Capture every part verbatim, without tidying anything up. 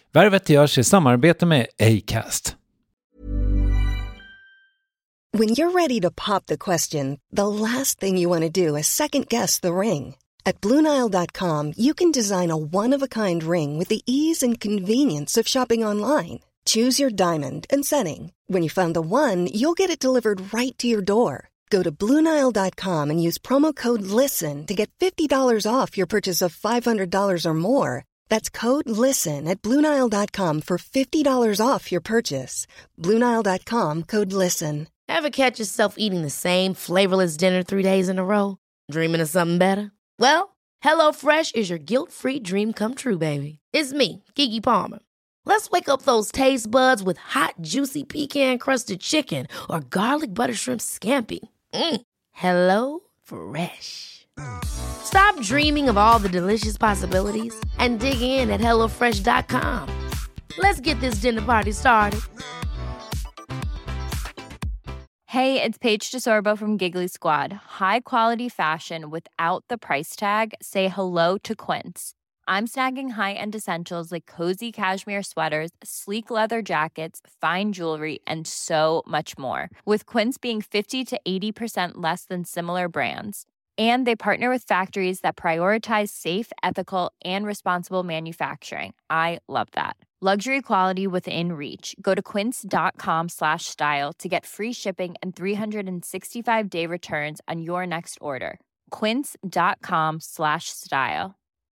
Värvet görs i samarbete med Acast. When you're ready to pop the question, the last thing you want to do is second guess the ring. At Blue Nile dot com, you can design a one-of-a-kind ring with the ease and convenience of shopping online. Choose your diamond and setting. When you find the one, you'll get it delivered right to your door. Go to Blue Nile dot com and use promo code LISTEN to get fifty dollars off your purchase of five hundred dollars or more. That's code LISTEN at Blue Nile dot com for fifty dollars off your purchase. Blue Nile dot com, code LISTEN. Ever catch yourself eating the same flavorless dinner three days in a row? Dreaming of something better? Well, HelloFresh is your guilt-free dream come true, baby. It's me, Keke Palmer. Let's wake up those taste buds with hot, juicy pecan-crusted chicken or garlic butter shrimp scampi. Mm. Hello Fresh. Stop dreaming of all the delicious possibilities and dig in at hello fresh dot com. Let's get this dinner party started. Hey, it's Paige DeSorbo from Giggly Squad. High quality fashion without the price tag. Say hello to Quince. I'm snagging high-end essentials like cozy cashmere sweaters, sleek leather jackets, fine jewelry, and so much more. With Quince being fifty to eighty percent less than similar brands. And they partner with factories that prioritize safe, ethical, and responsible manufacturing. I love that. Luxury quality within reach. Go to quince.com slash style to get free shipping and three sixty-five day returns on your next order. Quince.com slash style.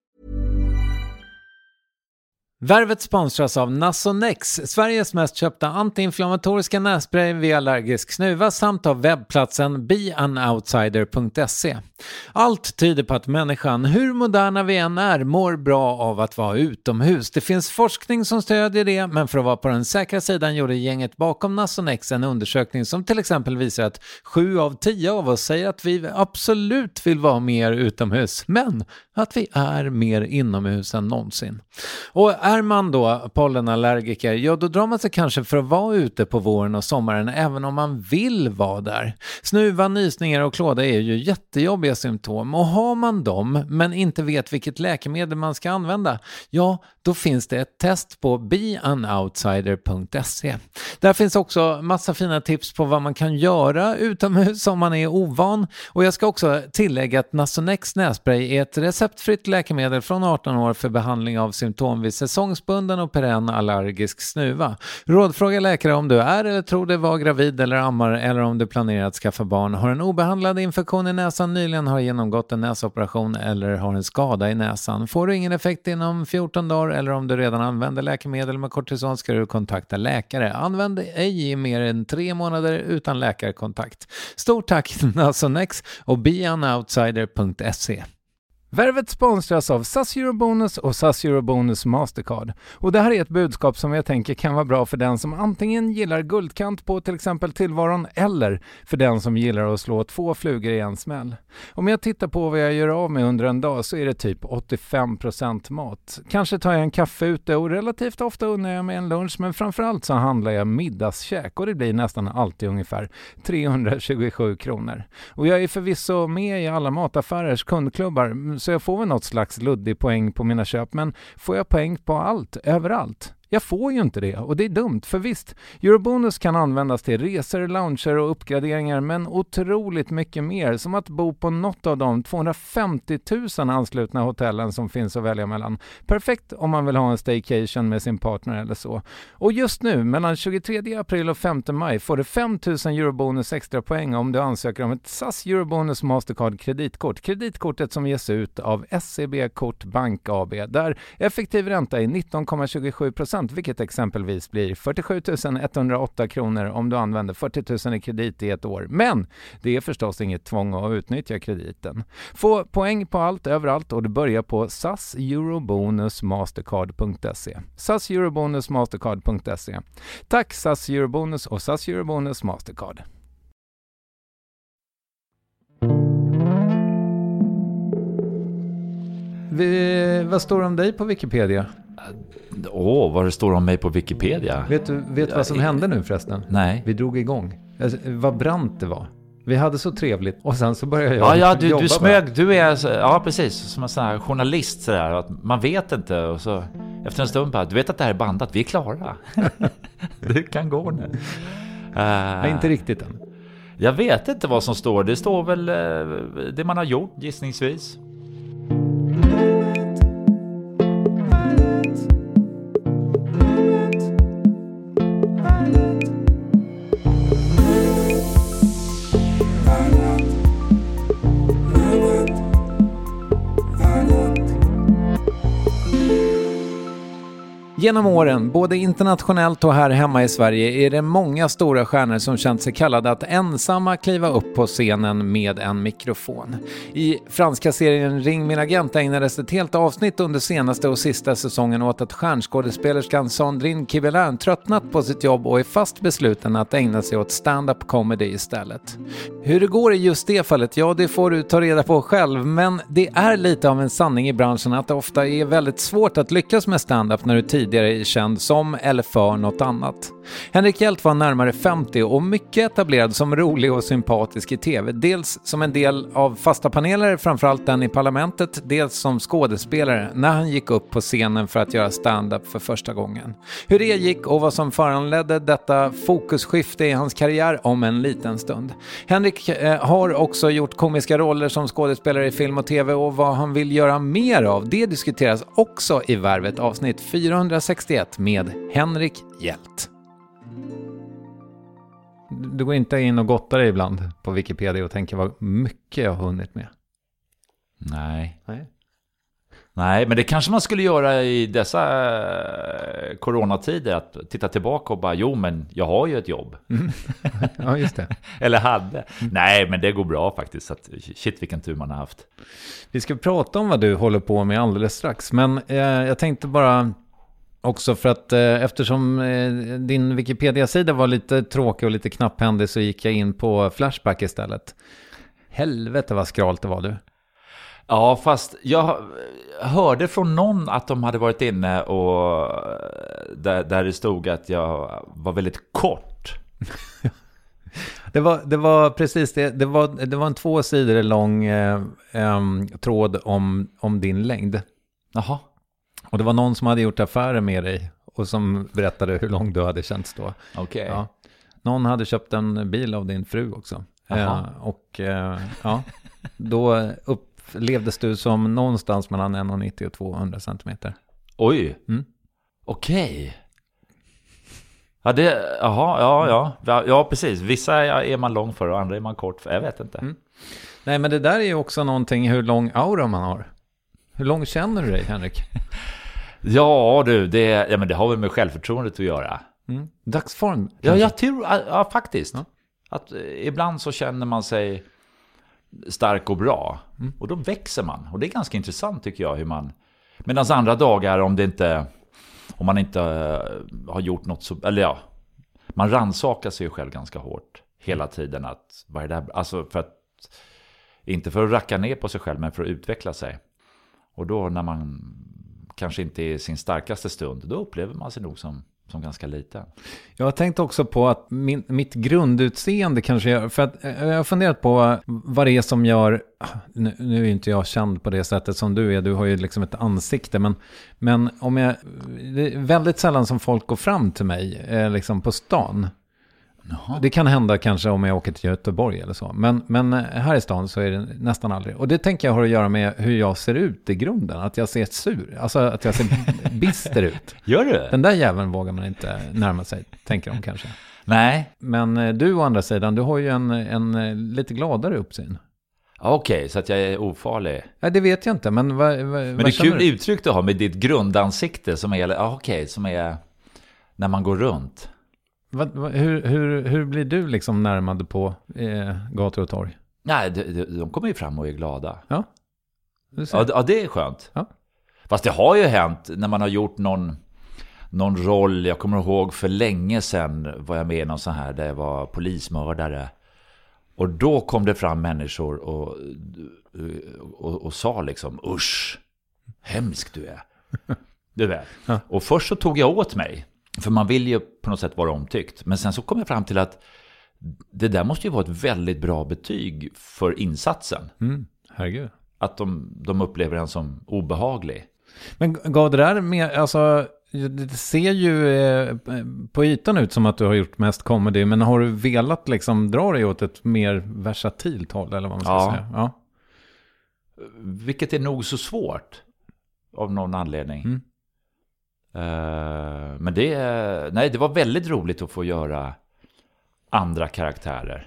Värvet sponsras av Nasonex, Sveriges mest köpta antiinflammatoriska nässpray vid allergisk snuva samt av webbplatsen be an outsider punkt se. Allt tyder på att människan, hur moderna vi än är, mår bra av att vara utomhus. Det finns forskning som stödjer det, men för att vara på den säkra sidan gjorde gänget bakom Nasonex en undersökning som till exempel visar att sju av tio av oss säger att vi absolut vill vara mer utomhus, men att vi är mer inomhus än någonsin. Och är man då pollenallergiker, ja då drar man sig kanske för att vara ute på våren och sommaren även om man vill vara där. Snuva, nysningar och klåda är ju jättejobbiga symptom, och har man dem men inte vet vilket läkemedel man ska använda, ja då finns det ett test på be an outsider punkt se. Där finns också massa fina tips på vad man kan göra utomhus om man är ovan, och jag ska också tillägga att Nasonex nässpray är ett receptfritt läkemedel från arton år för behandling av symptom vid säsongsbunden och perenn allergisk snuva. Rådfråga läkare om du är eller tror dig vara gravid eller ammar, eller om du planerar att skaffa barn, har en obehandlad infektion i näsan, nyligen har genomgått en näsoperation eller har en skada i näsan. Får du ingen effekt inom fjorton dagar eller om du redan använder läkemedel med kortison ska du kontakta läkare. Använd ej i mer än tre månader utan läkarkontakt. Stort tack Nasonex och be an outsider punkt se. Värvet sponsras av S A S Eurobonus och S A S Eurobonus Mastercard. Och det här är ett budskap som jag tänker kan vara bra för den som antingen gillar guldkant på till exempel tillvaron, eller för den som gillar att slå två flugor i en smäll. Om jag tittar på vad jag gör av med under en dag så är det typ åttiofem procent mat. Kanske tar jag en kaffe ute och relativt ofta unnar jag mig en lunch, men framförallt så handlar jag middagskäk och det blir nästan alltid ungefär trehundratjugosju kronor. Och jag är förvisso med i alla mataffärers kundklubbar, så jag får väl något slags luddig poäng på mina köp, men får jag poäng på allt, överallt? Jag får ju inte det, och det är dumt, för visst, Eurobonus kan användas till resor, lounger och uppgraderingar, men otroligt mycket mer, som att bo på något av de tvåhundrafemtio tusen anslutna hotellen som finns att välja mellan. Perfekt om man vill ha en staycation med sin partner eller så. Och just nu, mellan tjugotredje april och femte maj, får du fem tusen Eurobonus extra poäng om du ansöker om ett S A S Eurobonus Mastercard kreditkort. Kreditkortet som ges ut av S E B Kort Bank A B, där effektiv ränta är nitton komma tjugosju procent, vilket exempelvis blir fyrtiosju tusen etthundraåtta kronor om du använder fyrtio tusen i kredit i ett år. Men det är förstås inget tvång att utnyttja krediten. Få poäng på allt, överallt, och du börjar på S A S Eurobonus Mastercard punkt se. S A S Eurobonus Mastercard punkt se. Tack S A S Eurobonus och S A S Eurobonus Mastercard. Vi, vad står det om dig på Wikipedia? Åh, oh, vad det står om mig på Wikipedia? Vet du vet vad som hände nu förresten? Nej. Vi drog igång. Alltså, vad brant det var. Vi hade så trevligt och sen så började jag Ja, ja du, jobba du smög, med. du är, ja precis, som en sån här journalist så där, att man vet inte och så efter en stund bara, du vet att det här är bandat, vi är klara. Du kan gå nu. Uh, Nej, inte riktigt än. Jag vet inte vad som står, det står väl uh, det man har gjort gissningsvis. Genom åren, både internationellt och här hemma i Sverige, är det många stora stjärnor som känt sig kallade att ensamma kliva upp på scenen med en mikrofon. I franska serien Ring min agent ägnades ett helt avsnitt under senaste och sista säsongen åt att stjärnskådespelerskan Sandrine Kiberlin tröttnat på sitt jobb och är fast besluten att ägna sig åt stand-up comedy istället. Hur det går i just det fallet, ja det får du ta reda på själv, men det är lite av en sanning i branschen att det ofta är väldigt svårt att lyckas med stand-up när du tidigare är känd som eller för något annat. Henrik Hjelt var närmare femtio och mycket etablerad som rolig och sympatisk i tv. Dels som en del av fasta paneler, framförallt den i Parlamentet, dels som skådespelare när han gick upp på scenen för att göra stand-up för första gången. Hur det gick och vad som föranledde detta fokusskifte i hans karriär om en liten stund. Henrik eh, har också gjort komiska roller som skådespelare i film och tv och vad han vill göra mer av, det diskuteras också i Värvet avsnitt fyrahundrasextioett med Henrik Hjelt. Du går inte in och gottar dig ibland på Wikipedia och tänker vad mycket jag har hunnit med. Nej. Nej. Nej, men det kanske man skulle göra i dessa eh, coronatider, att titta tillbaka och bara, jo men jag har ju ett jobb. Mm. Ja, just det. Eller hade. Mm. Nej, men det går bra faktiskt. Att, shit, vilken tur man har haft. Vi ska prata om vad du håller på med alldeles strax, men eh, jag tänkte bara också för att eh, eftersom eh, din Wikipedia-sida var lite tråkig och lite knapphändig så gick jag in på Flashback istället. Helvete vad skralt det var du. Ja, fast jag hörde från någon att de hade varit inne och där, där det stod att jag var väldigt kort. det, var, det var precis det. Det var, det var en två sidor lång eh, eh, tråd om, om din längd. Jaha. Och det var någon som hade gjort affärer med dig och som berättade hur lång du hade känts då. Okej. Okay. Ja. Någon hade köpt en bil av din fru också. Eh, och eh, ja, då upplevdes du som någonstans mellan en komma nittio och tvåhundra centimeter. Oj, mm. Okej. Okay. Ja, det, aha, ja, ja. ja, ja, precis. Vissa är man lång för och andra är man kort för. Jag vet inte. Mm. Nej, men det där är ju också någonting hur lång aura man har. Hur lång känner du dig, Henrik? Ja, du, det, ja, men det har väl med självförtroendet att göra. Mm. Dagsform? Ja, jag tror, ja, faktiskt. Ja. Att ibland så känner man sig stark och bra. Mm. Och då växer man. Och det är ganska intressant tycker jag hur man... Medan andra dagar om det inte... Om man inte uh, har gjort något så... Eller ja, man rannsakar sig själv ganska hårt hela tiden. Att, vad är det här? Alltså för att... Inte för att racka ner på sig själv, men för att utveckla sig. Och då när man kanske inte är sin starkaste stund, då upplever man sig nog som, som ganska liten. Jag har tänkt också på att min, mitt grundutseende kanske gör, för att jag har funderat på vad det är som gör, nu, nu är inte jag känd på det sättet som du är, du har ju liksom ett ansikte, men, men om jag, det är väldigt sällan som folk går fram till mig eh, liksom på stan. Jaha. Det kan hända kanske om jag åker till Göteborg eller så. Men, men här i stan så är det nästan aldrig. Och det tänker jag har att göra med hur jag ser ut i grunden. Att jag ser sur. Alltså att jag ser bister ut. Gör du? Den där jäveln vågar man inte närma sig, tänker de kanske. Nej. Men du å andra sidan, du har ju en, en lite gladare uppsyn. Okej, okay, så att jag är ofarlig. Nej, det vet jag inte. Men, vad, vad, men det är kul du? Uttryck du har med ditt grundansikte som är, okej, okay, som är när man går runt. Va, va, hur, hur, hur blir du liksom närmade på eh, gator och torg? Nej, de, de, de kommer ju fram och är glada. Ja, ja, ja det är skönt. Ja. Fast det har ju hänt när man har gjort någon, någon roll. Jag kommer ihåg för länge sedan var jag med i någon sån här där jag var polismördare. Och då kom det fram människor och, och, och sa liksom, usch, hemsk du är. Du vet. Ja. Och först så tog jag åt mig. För man vill ju på något sätt vara omtyckt. Men sen så kom jag fram till att det där måste ju vara ett väldigt bra betyg för insatsen. Mm, herregud. Att de, de upplever den som obehaglig. Men gav det där mer, alltså det ser ju eh, på ytan ut som att du har gjort mest comedy, men har du velat liksom dra dig åt ett mer versatilt håll eller vad man ska Ja. säga? Ja. Vilket är nog så svårt av någon anledning. Mm. Uh, men det, nej, det var väldigt roligt att få göra andra karaktärer.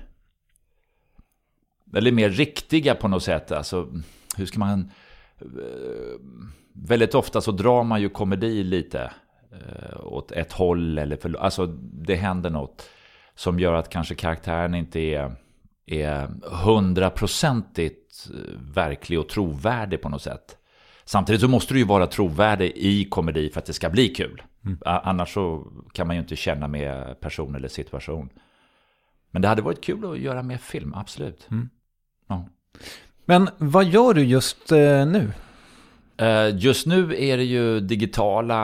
Eller mer riktiga på något sätt. Alltså, hur ska man... Uh, väldigt ofta så drar man ju komedi lite uh, åt ett håll. Eller för, alltså det händer något som gör att kanske karaktären inte är, är hundraprocentigt verklig och trovärdig på något sätt. Samtidigt så måste du ju vara trovärdig i komedi för att det ska bli kul. Mm. Annars så kan man ju inte känna med person eller situation. Men det hade varit kul att göra mer film, absolut. Mm. Ja. Men vad gör du just eh, nu? Uh, just nu är det ju digitala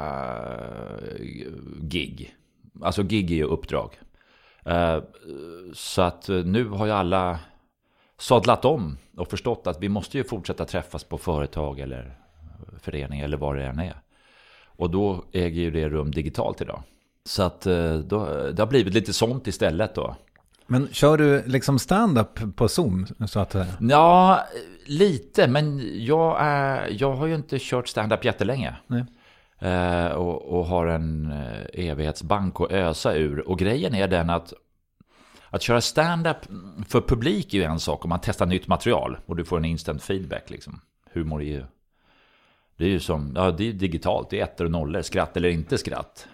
gig. Alltså gig är ju uppdrag. Uh, så att nu har ju alla sadlat om och förstått att vi måste ju fortsätta träffas på företag eller förening eller vad det än är. Och då äger ju det rum digitalt idag. Så att då, det har blivit lite sånt istället då. Men kör du liksom stand-up på Zoom? Så att... Ja, lite. Men jag, är, jag har ju inte kört stand-up jättelänge. Nej. Eh, och, och har en eh, evighetsbank att ösa ur. Och grejen är den att Att köra stand-up för publik är ju en sak om man testar nytt material och du får en instant feedback liksom. Humor är ju det är ju som ja, det är digitalt, det är ettor och nollor, skratt eller inte skratt.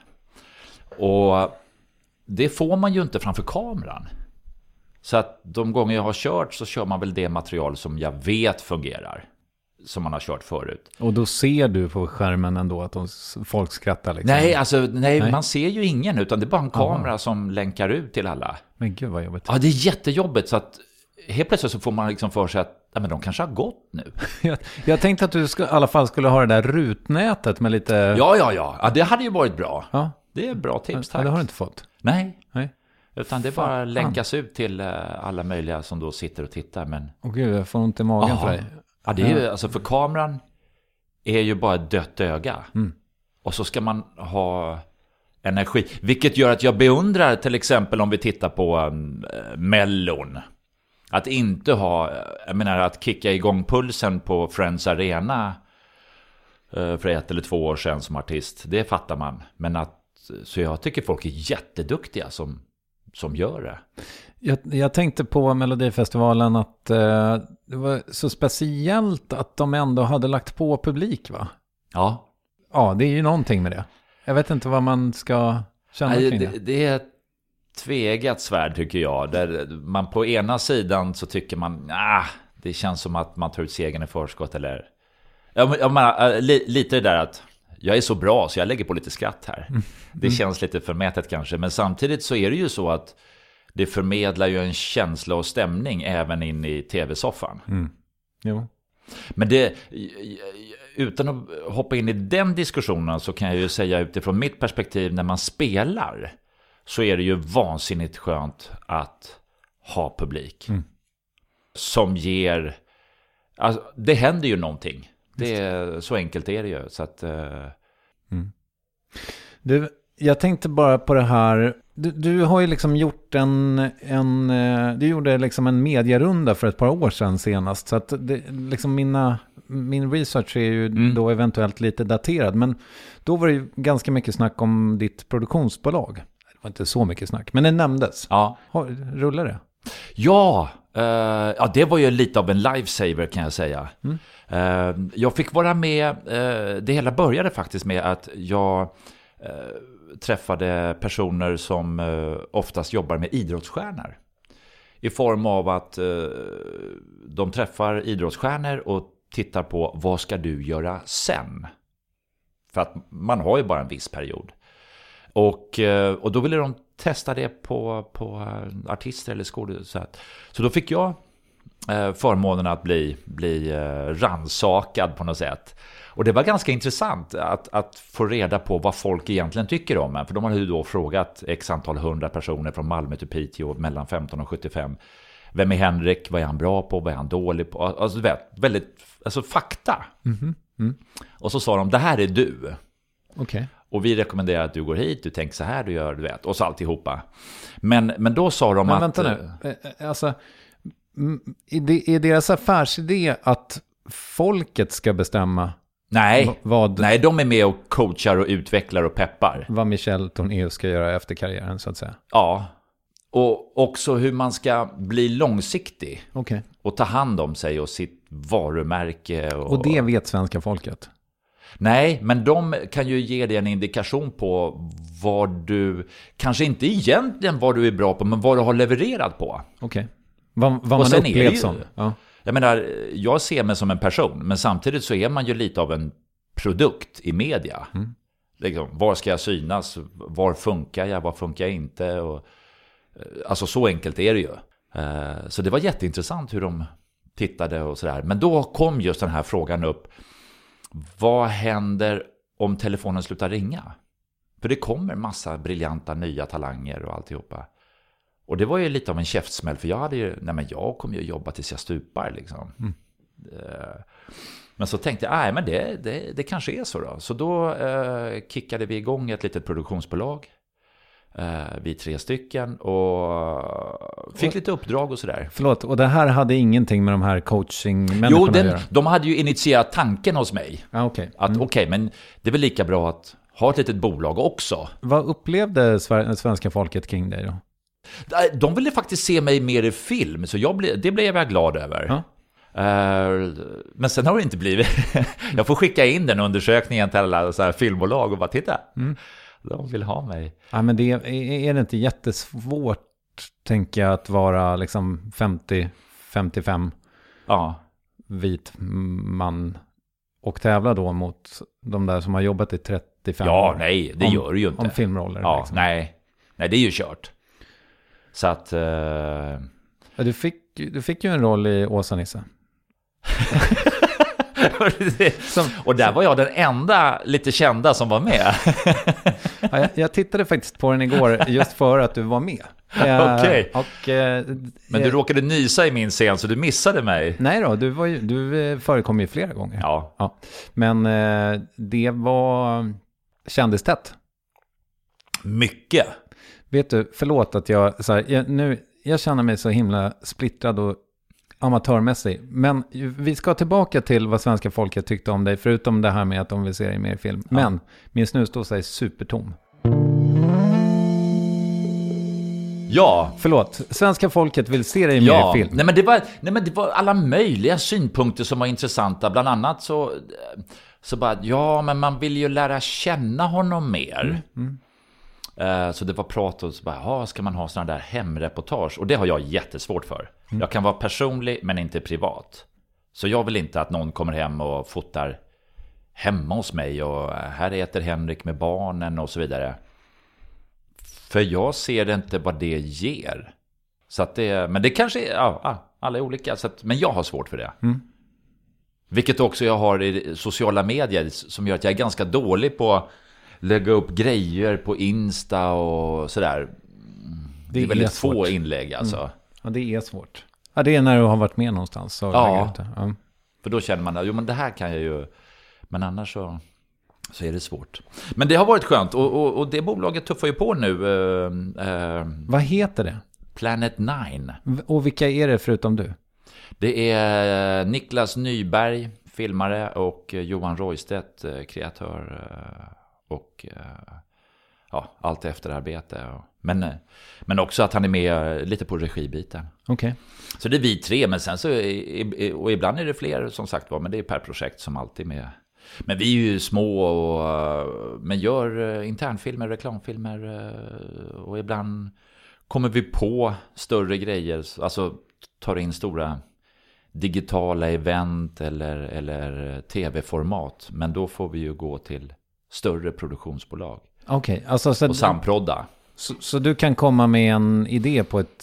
Och det får man ju inte framför kameran. Så att de gånger jag har kört så kör man väl det material som jag vet fungerar. Som man har kört förut. Och då ser du på skärmen ändå att de, folk skrattar liksom? Nej, alltså, nej, nej, man ser ju ingen utan det är bara en kamera Aha. som länkar ut till alla. Men gud vad jobbigt. Ja, det är jättejobbigt så att helt plötsligt så får man liksom för sig att ja, men de kanske har gått nu. jag, jag tänkte att du skulle, i alla fall skulle ha det där rutnätet med lite... Ja, ja, ja. ja det hade ju varit bra. Ja. Det är bra tips, tack. Ja, det har du inte fått. Nej. Nej. Utan det bara länkas ut till alla möjliga som då sitter och tittar. Men... Åh gud, jag får ont i magen Aha. för dig. Ja, det är ju, alltså för kameran är ju bara ett dött öga. Mm. Och så ska man ha energi. Vilket gör att jag beundrar till exempel om vi tittar på um, Mellon. Att inte ha, jag menar att kicka igång pulsen på Friends Arena uh, för ett eller två år sedan som artist. Det fattar man. Men att, så jag tycker folk är jätteduktiga som, som gör det. Jag, jag tänkte på Melodifestivalen att eh, det var så speciellt att de ändå hade lagt på publik, va? Ja. Ja, det är ju någonting med det. Jag vet inte vad man ska känna Nej, kring det. det. Det är ett tvegat svärd tycker jag. Där man på ena sidan så tycker man, ah, det känns som att man tar ut segern i förskott. Eller, jag, jag menar, li, lite det där att jag är så bra så jag lägger på lite skratt här. Mm. Det känns lite förmätet kanske. Men samtidigt så är det ju så att det förmedlar ju en känsla och stämning även in i tv-soffan. Mm. Jo. Men det, utan att hoppa in i den diskussionen så kan jag ju säga utifrån mitt perspektiv när man spelar så är det ju vansinnigt skönt att ha publik. Mm. Som ger, alltså, det händer ju någonting. Det är, så enkelt är det ju. Så att, uh... mm. Du, jag tänkte bara på det här. Du, du har ju liksom gjort en, en du gjorde liksom en medierunda för ett par år sedan senast. Så att det, liksom mina, min research är ju mm. då eventuellt lite daterad. Men då var det ju ganska mycket snack om ditt produktionsbolag. Det var inte så mycket snack, men det nämndes. Ja. Rullar det? Ja, uh, ja, det var ju lite av en lifesaver kan jag säga. Mm. Uh, jag fick vara med, uh, det hela började faktiskt med att jag uh, träffade personer som uh, oftast jobbar med idrottsstjärnor. I form av att uh, de träffar idrottsstjärnor och tittar på vad ska du göra sen? För att man har ju bara en viss period. Och, och då ville de testa det på, på artister eller skådespelare. Så då fick jag eh, förmånen att bli, bli eh, ransakad på något sätt. Och det var ganska intressant att, att få reda på vad folk egentligen tycker om en. För de hade ju då frågat x antal hundra personer från Malmö till Piteå mellan femton och sjuttiofem. Vem är Henrik? Vad är han bra på? Vad är han dålig på? Alltså du vet, väldigt, alltså fakta. Mm-hmm. Mm. Och så sa de, det här är du. Okej. Okay. Och vi rekommenderar att du går hit, du tänker så här, du gör, du vet. Och så alltihopa. Men, men då sa de men att... vänta nu. Alltså, är deras affärsidé att folket ska bestämma? Nej, vad, nej, de är med och coachar och utvecklar och peppar. Vad Michel Tornéus ska göra efter karriären, så att säga. Ja, och också hur man ska bli långsiktig. Okay. Och ta hand om sig och sitt varumärke. Och, och det vet svenska folket? Nej, men de kan ju ge dig en indikation på vad du, kanske inte egentligen vad du är bra på, men vad du har levererat på. Okej. Okay. Vad, vad man upplevt som. Ja. Jag menar, jag ser mig som en person, men samtidigt så är man ju lite av en produkt i media. Mm. Liksom, var ska jag synas? Var funkar jag? Var funkar jag inte? Och, alltså så enkelt är det ju. Så det var jätteintressant hur de tittade och sådär. Men då kom just den här frågan upp. Vad händer om telefonen slutar ringa? För det kommer massa briljanta nya talanger och alltihopa. Och det var ju lite av en käftsmäll, för jag hade ju, nej men jag kommer ju jobba tills jag stupar liksom. Mm. Men så tänkte jag, nej men det, det, det kanske är så då. Så då eh, kickade vi igång ett litet produktionsbolag. Eh, vi tre stycken och fick och, lite uppdrag och sådär. Förlåt, och det här hade ingenting med de här coaching-människorna jo, den, att göra? de hade ju initierat tanken hos mig. Ah, okay. Att mm. okej, okay, men det är väl lika bra att ha ett litet bolag också. Vad upplevde svenska folket kring dig då? De ville faktiskt se mig mer i film, så jag ble, det blev jag glad över. Ja. Uh, men sen har det inte blivit. Jag får skicka in den undersökningen till alla så här filmbolag och bara titta. Mm. De vill ha mig. Ja, men det är, är det inte jättesvårt, tänker jag, att vara liksom femtio femtiofem ja. vit man och tävla då mot de där som har jobbat i trettiofem ja, år? Nej, det om, gör det ju inte. Om filmroller. Ja, liksom. nej. Nej, det är ju kört. Så att... Uh... Ja, du, fick, du fick ju en roll i Åsa-Nisse. som, och där var jag den enda lite kända som var med. ja, jag, jag tittade faktiskt på den igår just för att du var med. Okej. Okay. Eh, Men du eh, råkade nysa i min scen så du missade mig. Nej då, du, var ju, du förekom ju flera gånger. Ja. ja. Men eh, det var kändistätt. Mycket. Vet du, förlåt att jag, så här, jag, nu, jag känner mig så himla splittrad och amatörmässig. Men vi ska tillbaka till vad svenska folket tyckte om dig, förutom det här med att de vill se dig mer i film. Ja. Men min snusdosa är supertom. Ja. Förlåt, svenska folket vill se dig ja. mer i film. Nej men, det var, nej men det var alla möjliga synpunkter som var intressanta. Bland annat så, så bara, ja men man vill ju lära känna honom mer. Mm. Mm. Så det var prat och så bara, ja, ska man ha sådana där hemreportage? Och det har jag jättesvårt för. Mm. Jag kan vara personlig men inte privat. Så jag vill inte att någon kommer hem och fotar hemma hos mig och här äter Henrik med barnen och så vidare. För jag ser inte vad det ger. Så att det, men det kanske är, ja, alla är olika. Så att, men jag har svårt för det. Mm. Vilket också jag har i sociala medier som gör att jag är ganska dålig på lägga upp grejer på Insta och sådär. Det är, det är väldigt svårt. Få inlägg alltså. Mm. Ja, det är svårt. Ja, det är när du har varit med någonstans. Så ja, ja, för då känner man att jo, men det här kan jag ju. Men annars så, så är det svårt. Men det har varit skönt. Och, och, och det bolaget tuffar ju på nu. Uh, uh, Vad heter det? Planet Nine. Och vilka är det förutom du? Det är Niklas Nyberg, filmare, och Johan Roystedt, kreatör. Och ja, allt efterarbete. Men, men också att han är med lite på regibiten. Okej. Okay. Så det är vi tre, men sen så och ibland är det fler som sagt var, men det är per projekt som alltid med. Men vi är ju små och men gör internfilmer, reklamfilmer och ibland kommer vi på större grejer, alltså tar in stora digitala event eller eller tv-format, men då får vi ju gå till större produktionsbolag. Okej, okay, alltså så och samprodda. Så, så du kan komma med en idé på ett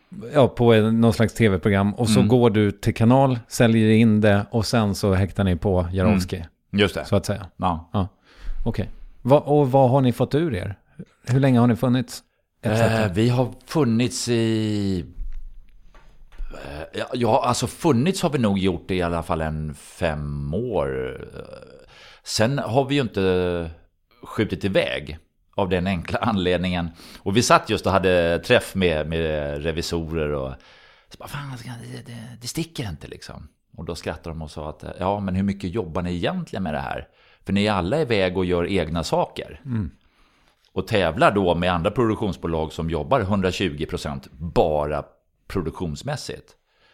ja, på någon slags tv-program och så mm. går du till kanal, säljer in det och sen så häktar ni på Jarowski. Mm. Just det. Så att säga. Ja. ja. Okej. Okay. Va, och vad har ni fått ur er? Hur länge har ni funnits? Eh, vi har funnits i... Eh, ja, alltså funnits har vi nog gjort det i alla fall en fem år. Sen har vi ju inte skjutit iväg av den enkla anledningen. Och vi satt just och hade träff med, med revisorer och så bara, fan, det, det, det sticker inte liksom. Och då skrattade de och sa att ja, men hur mycket jobbar ni egentligen med det här? För ni är alla iväg och gör egna saker. Mm. Och tävlar då med andra produktionsbolag som jobbar hundratjugo procent bara produktionsmässigt.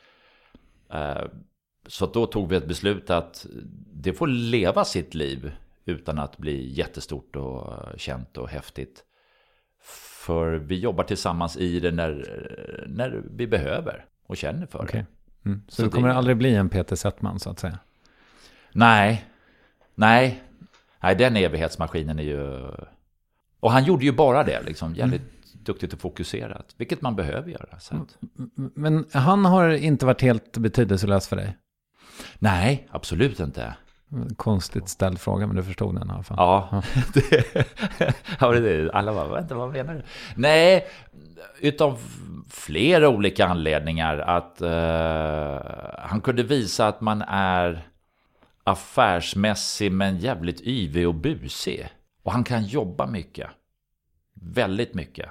Så då tog vi ett beslut att det får leva sitt liv utan att bli jättestort och känt och häftigt. För vi jobbar tillsammans i det när, när vi behöver och känner för okay. det. Mm. Så, så det kommer det aldrig bli en Peter Settman så att säga? Nej, nej. Nej, den evighetsmaskinen är ju... Och han gjorde ju bara det, liksom, jävligt mm. duktigt och fokuserat. Vilket man behöver göra. Så att... Men han har inte varit helt betydelselös för dig? Nej, absolut inte. Konstigt ställd fråga, men du förstod den i alla fall. Ja, ja. det, ja det, alla bara, vänta, vad menar du? Nej, utav flera olika anledningar. Att uh, han kunde visa att man är affärsmässig men jävligt yvig och busig. Och han kan jobba mycket. Väldigt mycket.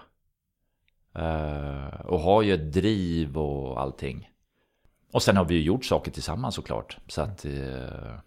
Uh, och har ju ett driv och allting. Och sen har vi ju gjort saker tillsammans såklart. Så att... Uh...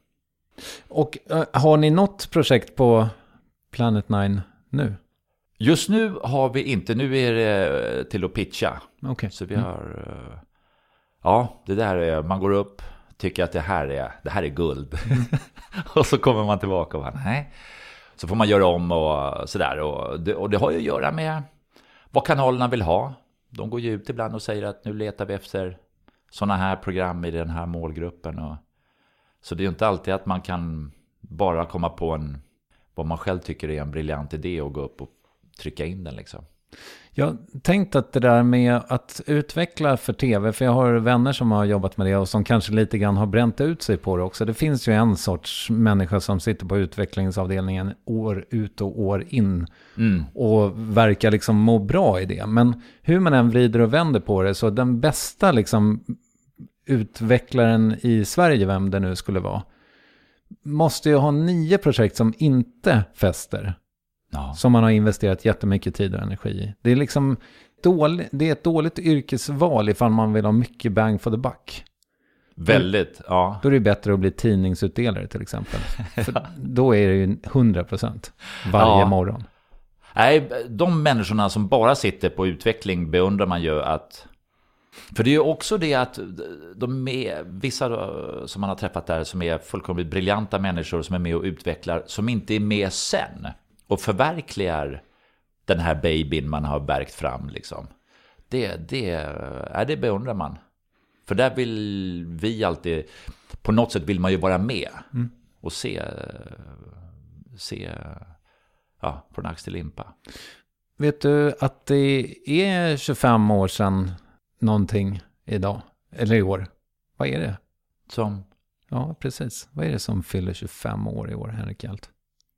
Och uh, har ni något projekt på Planet Nine nu? Just nu har vi inte. Nu är det till att pitcha. Okay. Så vi har... Uh... Ja, det där är... Man går upp, tycker att det här är, det här är guld. Och så kommer man tillbaka och bara, nej... Så får man göra om och sådär. Och det, och det har ju att göra med vad kanalerna vill ha. De går ju ut ibland och säger att nu letar vi efter sådana här program i den här målgruppen. Och, så det är ju inte alltid att man kan bara komma på en, vad man själv tycker är en briljant idé och gå upp och trycka in den liksom. Jag tänkte att det där med att utveckla för tv, för jag har vänner som har jobbat med det och som kanske lite grann har bränt ut sig på det också. Det finns ju en sorts människa som sitter på utvecklingsavdelningen år ut och år in mm. och verkar liksom må bra i det. Men hur man än vrider och vänder på det, så den bästa liksom utvecklaren i Sverige, vem det nu skulle vara, måste ju ha nio projekt som inte fäster. Ja. Som man har investerat jättemycket tid och energi i. Det är liksom dålig, det är ett dåligt yrkesval ifall man vill ha mycket bang for the buck. Väldigt, ja. Då är det bättre att bli tidningsutdelare till exempel. För då är det ju hundra procent varje ja. morgon. Nej, de människorna som bara sitter på utveckling beundrar man ju att... För det är ju också det att de är, vissa som man har träffat där som är fullkomligt briljanta människor som är med och utvecklar, som inte är med sen och förverkligar den här babyn man har verkt fram liksom. Det, det, är det beundrar man. För där vill vi alltid, på något sätt vill man ju vara med mm. och se, se ja, från ax till limpa. Vet du att det är tjugofem år sedan någonting idag, eller i år? Vad är det? Som? Ja, precis. Vad är det som fyller tjugofem år i år, Henrik Hjelt?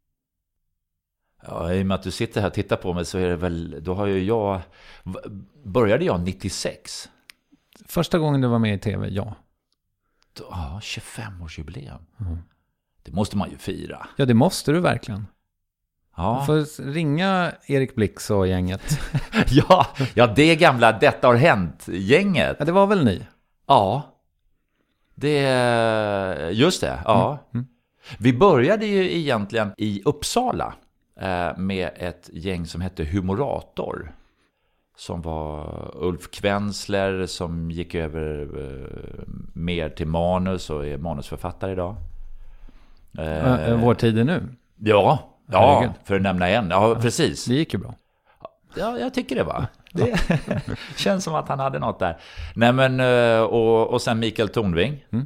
Ja, i och med att du sitter här och tittar på mig så är det väl, då har ju jag, började jag nittiosex? Första gången du var med i tv, ja. Då, ja, tjugofem-årsjubileum. Mm. Det måste man ju fira. Ja, det måste du verkligen. Ja. Du får ringa Erik Blix och gänget. ja, ja, det gamla Detta har hänt-gänget. Ja, det var väl ni? Ja. Det, just det, ja. Mm. Mm. Vi började ju egentligen i Uppsala med ett gäng som hette Humorator. Som var Ulf Kvensler som gick över eh, mer till manus och är manusförfattare idag. Eh, Vår tid är nu? Ja, ja för att nämna en. Ja, ja, precis. Det gick ju bra. Ja, jag tycker det va. Det känns som att han hade något där. Nej, men, och, och sen Mikael Tornving. Mm.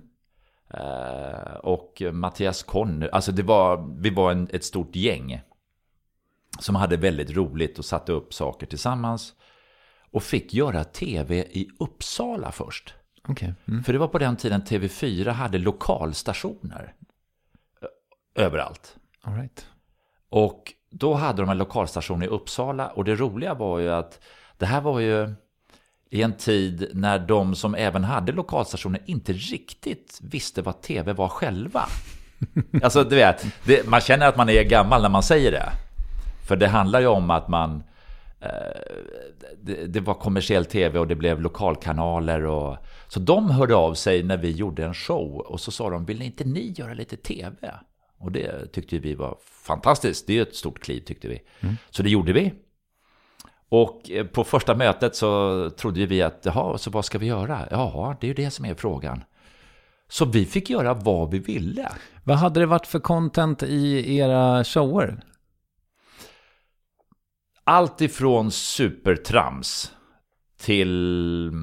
Och Mattias Conny. Alltså det var, vi var en, ett stort gäng som hade väldigt roligt och satte upp saker tillsammans. och fick göra tv i Uppsala först. Okay. Mm. För det var på den tiden T V fyra hade lokalstationer överallt. All right. Och då hade de en lokalstation i Uppsala, och det roliga var ju att det här var ju i en tid när de som även hade lokalstationer inte riktigt visste vad tv var själva. Alltså du vet, det, man känner att man är gammal när man säger det. För det handlar ju om att man eh, det, det var kommersiell tv och det blev lokalkanaler och så de hörde av sig när vi gjorde en show och så sa de, vill inte ni göra lite tv? Och det tyckte vi var fantastiskt. Det är ett stort kliv tyckte vi. Mm. Så det gjorde vi. Och på första mötet så trodde vi att, jaha, så vad ska vi göra? Ja, det är ju det som är frågan. Så vi fick göra vad vi ville. Vad hade det varit för content i era shower? Allt ifrån supertrams till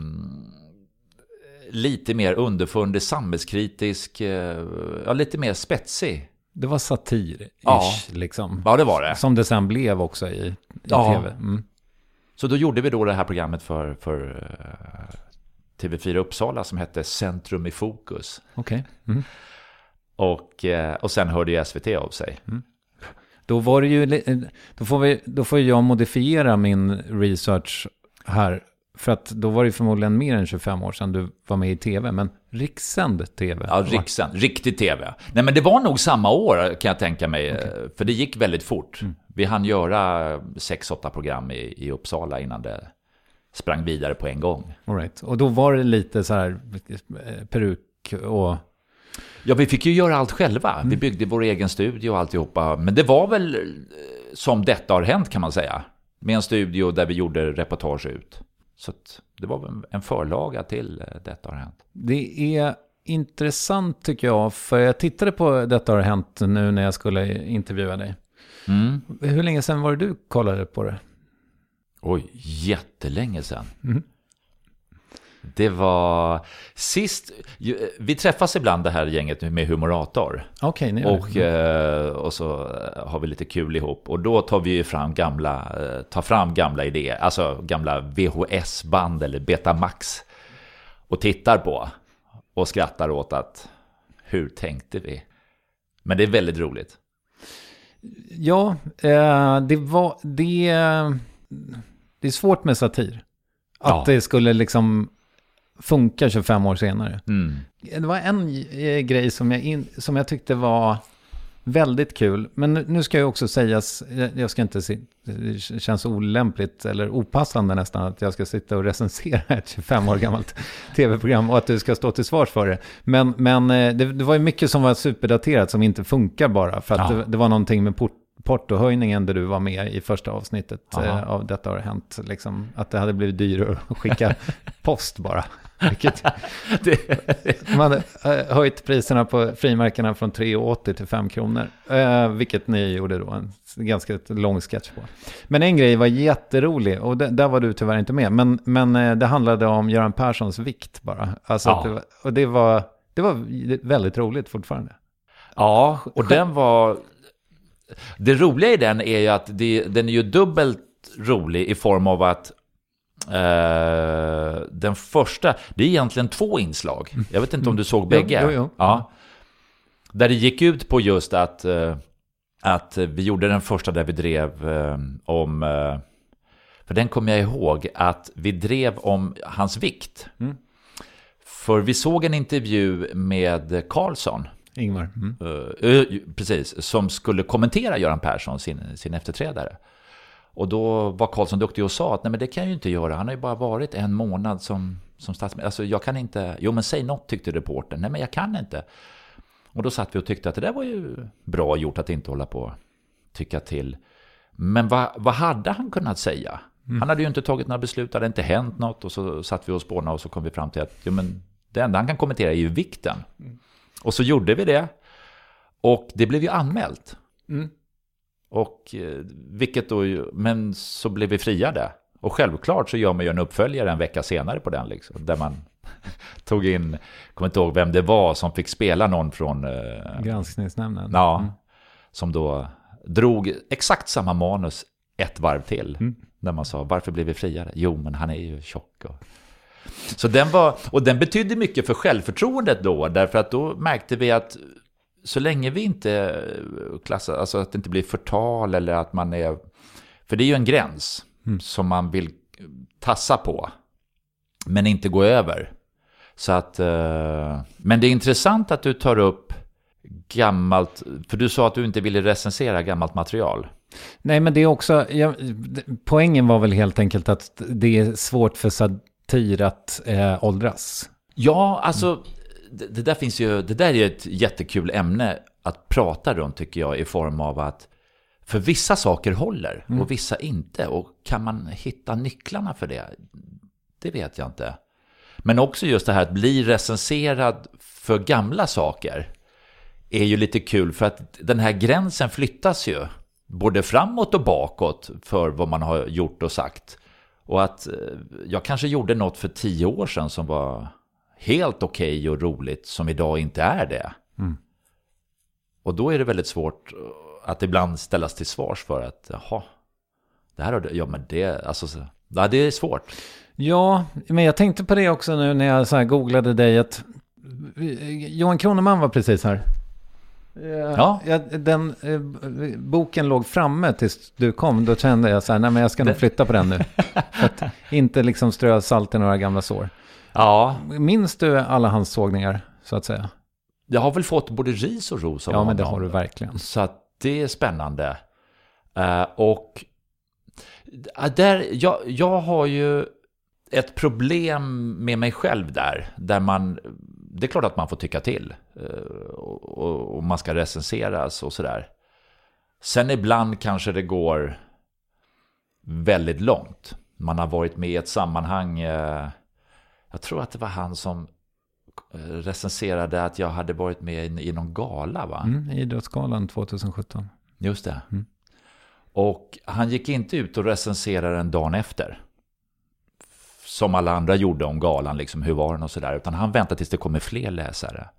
lite mer underfundig, samhällskritisk, ja, lite mer spetsig. Det var satir-ish, ja. liksom. Ja, det var det. Som det sen blev också i, i ja. tv. Mm. Så då gjorde vi då det här programmet för, för uh, T V fyra Uppsala som hette Centrum i fokus. Okej. Okay. Mm. Och, uh, och sen hörde ju S V T av sig. Mm. Då var det ju, då får vi, då får jag modifiera min research här. För att då var det förmodligen mer än tjugofem år sedan du var med i tv. Men rikssänd tv. Ja, rikssänd. Riktig tv. Nej, men det var nog samma år kan jag tänka mig. Okay. För det gick väldigt fort. Mm. Vi hann göra sex, åtta program i, i Uppsala innan det sprang vidare på en gång. All right. Och då var det lite så här peruk och... Ja, vi fick ju göra allt själva. Mm. Vi byggde vår egen studio och alltihopa. Men det var väl som detta har hänt kan man säga. Med en studio där vi gjorde reportage ut. Så det var en förlaga till Detta har hänt. Det är intressant tycker jag. För jag tittade på Detta har hänt nu när jag skulle intervjua dig. Mm. Hur länge sedan var det du kollade på det? Oj, jättelänge sedan. Mm. Det var sist, vi träffas ibland det här gänget med Humorator. Okej, okay, och, mm. och så har vi lite kul ihop. Och då tar vi fram gamla, tar fram gamla idéer, alltså gamla V H S-band eller Betamax och tittar på och skrattar åt att hur tänkte vi? Men det är väldigt roligt. Ja, det var det, det är svårt med satir. Att ja. Det skulle liksom funka tjugofem år senare. Mm. Det var en grej som jag, in, som jag tyckte var väldigt kul. Men nu ska jag också sägas, jag ska inte se, det känns olämpligt eller opassande nästan att jag ska sitta och recensera ett tjugofem år gammalt tv-program och att du ska stå till svars för det. Men, men det, det var ju mycket som var superdaterat som inte funkar bara. För att ja. det, det var någonting med port portohöjningen där du var med i första avsnittet eh, av Detta har hänt. Liksom, att det hade blivit dyrare att skicka post bara. Vilket, det... Man hade höjt priserna på frimärkena från tre kronor åttio till fem kronor. Eh, vilket ni gjorde då en ganska lång sketch på. Men en grej var jätterolig och det, där var du tyvärr inte med. Men, men eh, det handlade om Göran Perssons vikt bara. Alltså ja. att det var, och det var, det var väldigt roligt fortfarande. Ja, och den var... Det roliga i den är ju att det, den är ju dubbelt rolig i form av att eh, den första, det är egentligen två inslag. Jag vet inte om du såg bägge. Jo, jo, jo. Ja. Där det gick ut på just att, eh, att vi gjorde den första där vi drev eh, om, eh, för den kommer jag ihåg, att vi drev om hans vikt. Mm. För vi såg en intervju med Karlsson. Ingvar. Mm. Uh, precis, som skulle kommentera Göran Persson, sin, sin efterträdare. Och då var Karlsson duktig och sa att nej men det kan jag ju inte göra. Han har ju bara varit en månad som, som statsminister. Alltså jag kan inte, jo men säg något tyckte reportern. Nej men jag kan inte. Och då satt vi och tyckte att det där var ju bra gjort att inte hålla på och tycka till. Men vad, vad hade han kunnat säga? Mm. Han hade ju inte tagit några beslut, det hade inte hänt något. Och så satt vi och spånade och så kom vi fram till att jo men det enda han kan kommentera är ju vikten. Mm. Och så gjorde vi det. Och det blev ju anmält. Mm. Och vilket då, men så blev vi friade. Och självklart så gör man ju en uppföljare en vecka senare på den liksom. Där man tog in, kommer inte ihåg vem det var som fick spela någon från Granskningsnämnden. Ja, mm. som då drog exakt samma manus ett varv till. Mm. Där man sa, varför blev vi friare? Jo, men han är ju tjock. Och... Så den var, och den betydde mycket för självförtroendet då. Därför att då märkte vi att så länge vi inte klassar, alltså att det inte blir förtal eller att man är... För det är ju en gräns mm. som man vill tassa på. Men inte gå över. Så att, uh, men det är intressant att du tar upp gammalt, för du sa att du inte ville recensera gammalt material. Nej, men det är också, ja, poängen var väl helt enkelt att det är svårt för satir att eh, åldras. Ja, alltså mm. det, det där finns ju, det där är ett jättekul ämne att prata runt tycker jag, i form av att för vissa saker håller mm. och vissa inte, och kan man hitta nycklarna för det? Det vet jag inte. Men också just det här att bli recenserad för gamla saker är ju lite kul, för att den här gränsen flyttas ju både framåt och bakåt för vad man har gjort och sagt. Och att jag kanske gjorde något för tio år sedan som var helt okej okay och roligt som idag inte är det. Mm. Och då är det väldigt svårt att ibland ställas till svars för att jaha, det här har du, ja men det, alltså, ja, det är svårt. Ja, men jag tänkte på det också nu när jag så här googlade dig, att Johan Kroneman var precis här. Ja. Ja, den eh, boken låg framme tills du kom. Då kände jag så här, nej men jag ska nog flytta på den nu. För att inte liksom strö salt i några gamla sår. Ja. Minns du alla hans sågningar, så att säga? Jag har väl fått både ris och ros av Ja, honom. men det har du verkligen. Så att det är spännande. Uh, och uh, där, jag, jag har ju ett problem med mig själv där. Där man, det är klart att man får tycka till. Uh, och, och, och man ska recenseras och sådär. Sen ibland kanske det går väldigt långt. Man har varit med i ett sammanhang. Uh, jag tror att det var han som recenserade att jag hade varit med i, i någon gala, va? Mm, Idrottsgalan tjugohundrasjutton. Just det. Mm. Och han gick inte ut och recenserade en dag efter. Som alla andra gjorde om galan, liksom hur var den och sådär. Utan han väntade tills det kommer fler läsare.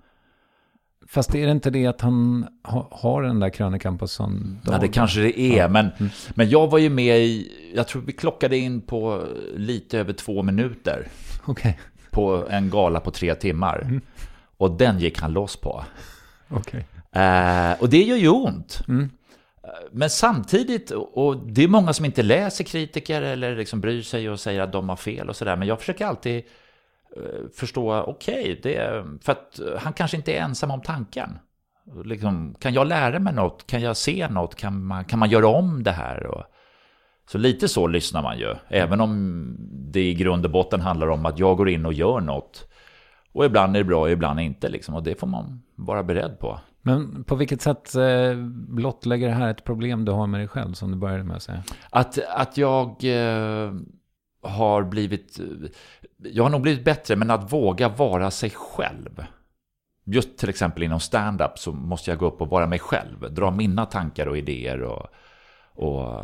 Fast är det inte det att han ha, har den där krönikan på sån dag? Ja, det kanske det är. Ja. Men, mm. men jag var ju med i, jag tror vi klockade in på lite över två minuter. Okej. Okay. På en gala på tre timmar. Mm. Och den gick han loss på. Okej. Okay. Eh, och det gör ju ont. Mm. Men samtidigt, och det är många som inte läser kritiker eller liksom bryr sig och säger att de har fel och sådär. Men jag försöker alltid uh, förstå, okej, okay, för att han kanske inte är ensam om tanken. Liksom, kan jag lära mig något? Kan jag se något? Kan man, kan man göra om det här? Och, så lite så lyssnar man ju. Även om det i grund och botten handlar om att jag går in och gör något. Och ibland är det bra och ibland inte. Liksom, och det får man vara beredd på. Men på vilket sätt eh, blottlägger det här ett problem du har med dig själv, som du började med att säga? Att, att jag eh, har blivit... Jag har nog blivit bättre, men att våga vara sig själv. Just till exempel inom stand-up så måste jag gå upp och vara mig själv. Dra mina tankar och idéer och, och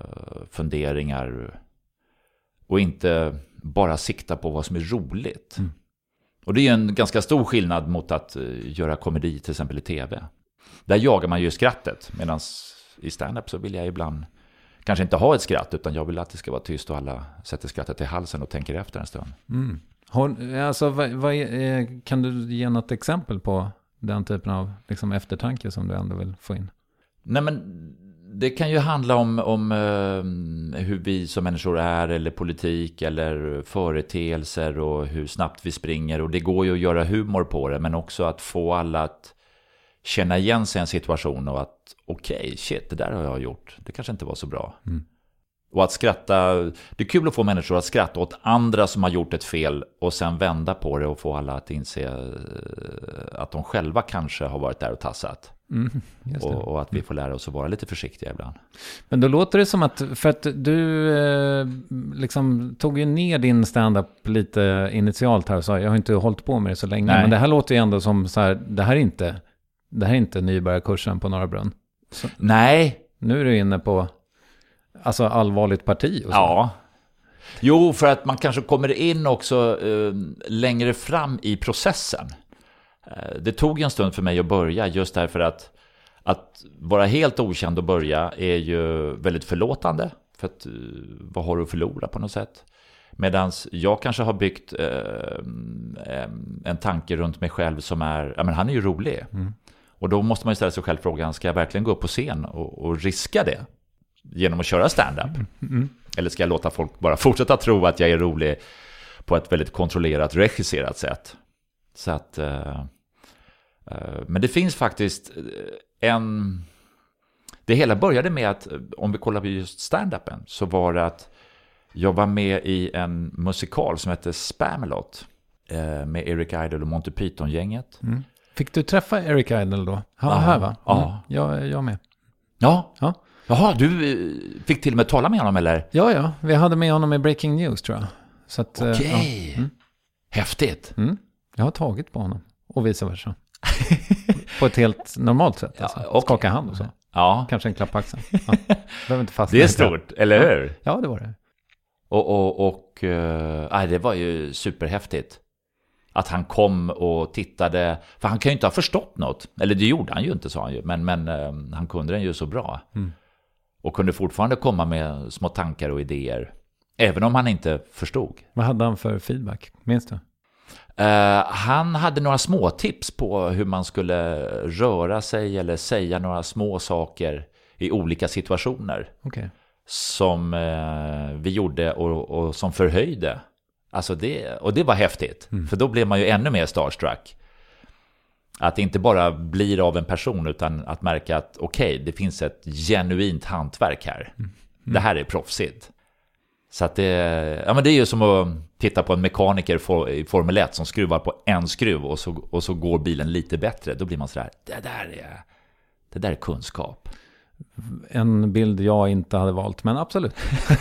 funderingar. Och inte bara sikta på vad som är roligt. Mm. Och det är en ganska stor skillnad mot att göra komedi till exempel i tv. Där jagar man ju skrattet. Medan i stand-up så vill jag ibland kanske inte ha ett skratt, utan jag vill att det ska vara tyst och alla sätter skrattet i halsen och tänker efter en stund. Mm. Har, alltså, vad, vad är, kan du ge något exempel på den typen av liksom, eftertanke som du ändå vill få in? Nej, men det kan ju handla om, om uh, hur vi som människor är, eller politik eller företeelser och hur snabbt vi springer. Och det går ju att göra humor på det, men också att få alla att känna igen sig i en situation och att okej, okay, shit, det där har jag gjort. Det kanske inte var så bra. Mm. Och att skratta, det är kul att få människor att skratta åt andra som har gjort ett fel och sen vända på det och få alla att inse att de själva kanske har varit där och tassat. Mm, och, och att vi får lära oss att vara lite försiktiga ibland. Men då låter det som att, för att du eh, liksom tog ju ner din stand-up lite initialt här och sa, jag har inte hållit på med det så länge. Nej. Men det här låter ju ändå som så här, det här är inte, det här är inte nybörjarkursen på Norra Brunn. Så, nej. Nu är du inne på alltså allvarligt parti och så. Ja. Jo, för att man kanske kommer in också eh, längre fram i processen. Eh, det tog en stund för mig att börja, just därför att att vara helt okänd och börja är ju väldigt förlåtande. För att, vad har du att förlora på något sätt? Medan jag kanske har byggt eh, en tanke runt mig själv som är, ja men han är ju rolig. Mm. Och då måste man ju ställa sig själv frågan, ska jag verkligen gå upp på scen och, och riska det genom att köra stand-up? Mm. Mm. Eller ska jag låta folk bara fortsätta tro att jag är rolig på ett väldigt kontrollerat, regisserat sätt? Så att, eh, eh, men det finns faktiskt en... Det hela började med att, om vi kollar på just stand-upen, så var det att jag var med i en musikal som heter Spamalot eh, med Eric Idle och Monty Python-gänget. Mm. Fick du träffa Eric Idle då? Han var här va? Ja. Mm. Jag, jag med. Ja. ja. Jaha, du fick till och med tala med honom eller? Ja, ja. Vi hade med honom i Breaking News tror jag. Så att, Okej. Okay. Ja. Mm. Häftigt. Mm. Jag har tagit på honom. Och vice versa. På ett helt normalt sätt. Alltså. Ja, okay. Skaka hand och så. Ja. Kanske en klapp på axeln. Ja. Inte fastna. Det är stort, eller hur? Ja, det var det. Och, och, och äh, det var ju superhäftigt. Att han kom och tittade. För han kan ju inte ha förstått något. Eller det gjorde han ju inte, sa han ju. Men, men äh, han kunde den ju så bra. Mm. Och kunde fortfarande komma med små tankar och idéer. Även om han inte förstod. Vad hade han för feedback? Minns du? Uh, han hade några små tips på hur man skulle röra sig eller säga några små saker i olika situationer. Okay. Som uh, vi gjorde och, och som förhöjde. Alltså det, och det var häftigt. Mm. För då blev man ju ännu mer starstruck. Att det inte bara blir av en person utan att märka att okej, okay, det finns ett genuint hantverk här. Mm. Mm. Det här är proffsigt. Så att det, ja men det är ju som att titta på en mekaniker i Formel ett som skruvar på en skruv och så, och så går bilen lite bättre. Då blir man sådär, det där är, det där är kunskap. En bild jag inte hade valt, men absolut.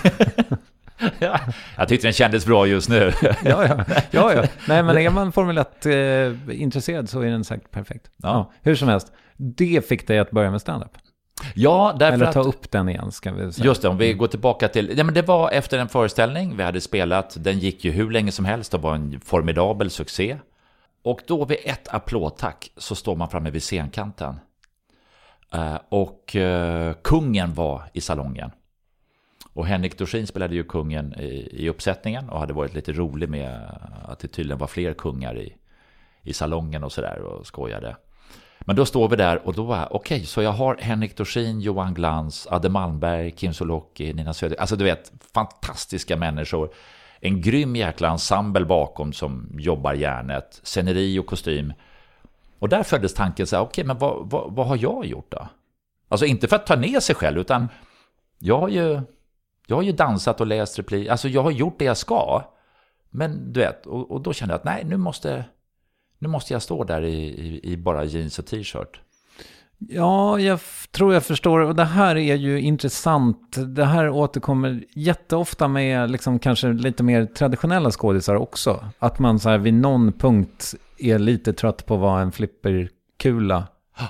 Ja, jag tyckte den kändes bra just nu. ja, ja, ja, ja. Nej, men är man Formel ett-intresserad så är den säkert perfekt. Ja. Ja, hur som helst, det fick dig att börja med stand-up. Ja, därför Eller ta att, upp den igen, ska vi säga. Just det, om vi går tillbaka till... Ja, men det var efter en föreställning vi hade spelat. Den gick ju hur länge som helst och var en formidabel succé. Och då vid ett applådtack så står man framme vid scenkanten. Uh, och uh, kungen var i salongen. Och Henrik Dorsin spelade ju kungen i, i uppsättningen och hade varit lite rolig med att det tydligen var fler kungar i, i salongen och sådär och skojade. Men då står vi där och då var okej, okay, så jag har Henrik Dorsin, Johan Glans, Adde Malmberg, Kim Sulocki, Nina Söder. Alltså du vet, fantastiska människor. En grym jäkla ensemble bakom som jobbar järnet, sceneri och kostym. Och där föddes tanken så här, okej, okay, men vad, vad, vad har jag gjort då? Alltså inte för att ta ner sig själv, utan jag har ju, jag har ju dansat och läst replik. Alltså jag har gjort det jag ska. Men du vet, och, och då kände jag att nej, nu måste... Nu måste jag stå där i, i, i bara jeans och t-shirt. Ja, jag f- tror jag förstår. Och det här är ju intressant. Det här återkommer jätteofta med liksom kanske lite mer traditionella skådisar också. Att man så här vid någon punkt är lite trött på att vara en flipperkula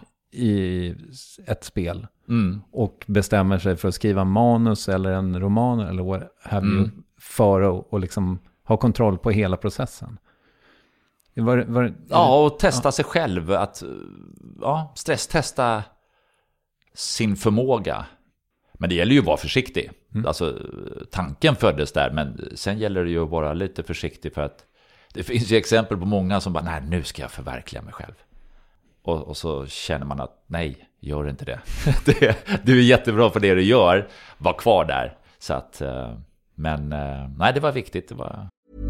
i ett spel. Mm. Och bestämmer sig för att skriva manus eller en roman eller vad have you mm. för att och liksom ha kontroll på hela processen. Var, var, ja, och testa ja. sig själv. Att ja, stresstesta sin förmåga. Men det gäller ju att vara försiktig. Mm. Alltså, tanken föddes där, men sen gäller det ju att vara lite försiktig för att det finns ju exempel på många som bara, nej, nu ska jag förverkliga mig själv. Och, och så känner man att, nej, gör inte det. det. Du är jättebra på det du gör. Var kvar där. Så att, men nej, det var viktigt. Det var...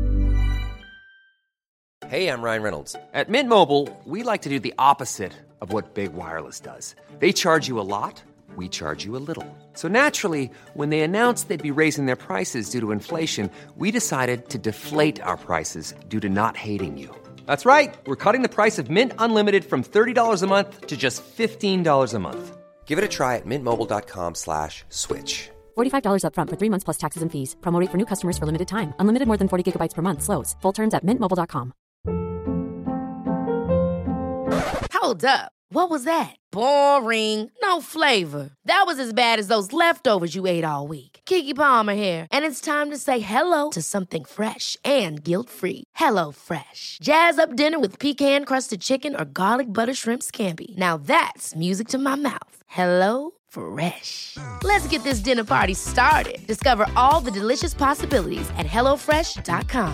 Hey, I'm Ryan Reynolds. At Mint Mobile, we like to do the opposite of what Big Wireless does. They charge you a lot, we charge you a little. So naturally, when they announced they'd be raising their prices due to inflation, we decided to deflate our prices due to not hating you. That's right. We're cutting the price of Mint Unlimited from thirty dollars a month to just fifteen dollars a month. Give it a try at mintmobile.com slash switch. forty-five dollars up front for three months plus taxes and fees. Promo rate for new customers for limited time. Unlimited more than forty gigabytes per month. Slows full terms at mint mobile dot com. Hold up. What was that? Boring. No flavor. That was as bad as those leftovers you ate all week. Keke Palmer here, and it's time to say hello to something fresh and guilt-free. Hello Fresh. Jazz up dinner with pecan-crusted chicken or garlic butter shrimp scampi. Now that's music to my mouth. Hello Fresh. Let's get this dinner party started. Discover all the delicious possibilities at hello fresh dot com.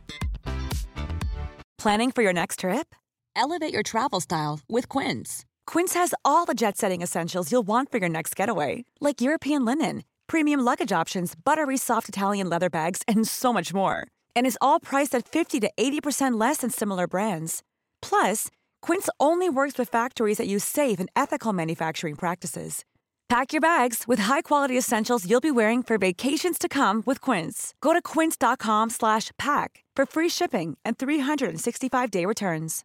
Planning for your next trip? Elevate your travel style with Quince. Quince has all the jet-setting essentials you'll want for your next getaway, like European linen, premium luggage options, buttery soft Italian leather bags, and so much more. And is all priced at fifty to eighty percent less than similar brands. Plus, Quince only works with factories that use safe and ethical manufacturing practices. Pack your bags with high-quality essentials you'll be wearing for vacations to come with Quince. Go to quince dot com slash pack for free shipping and three sixty-five day returns.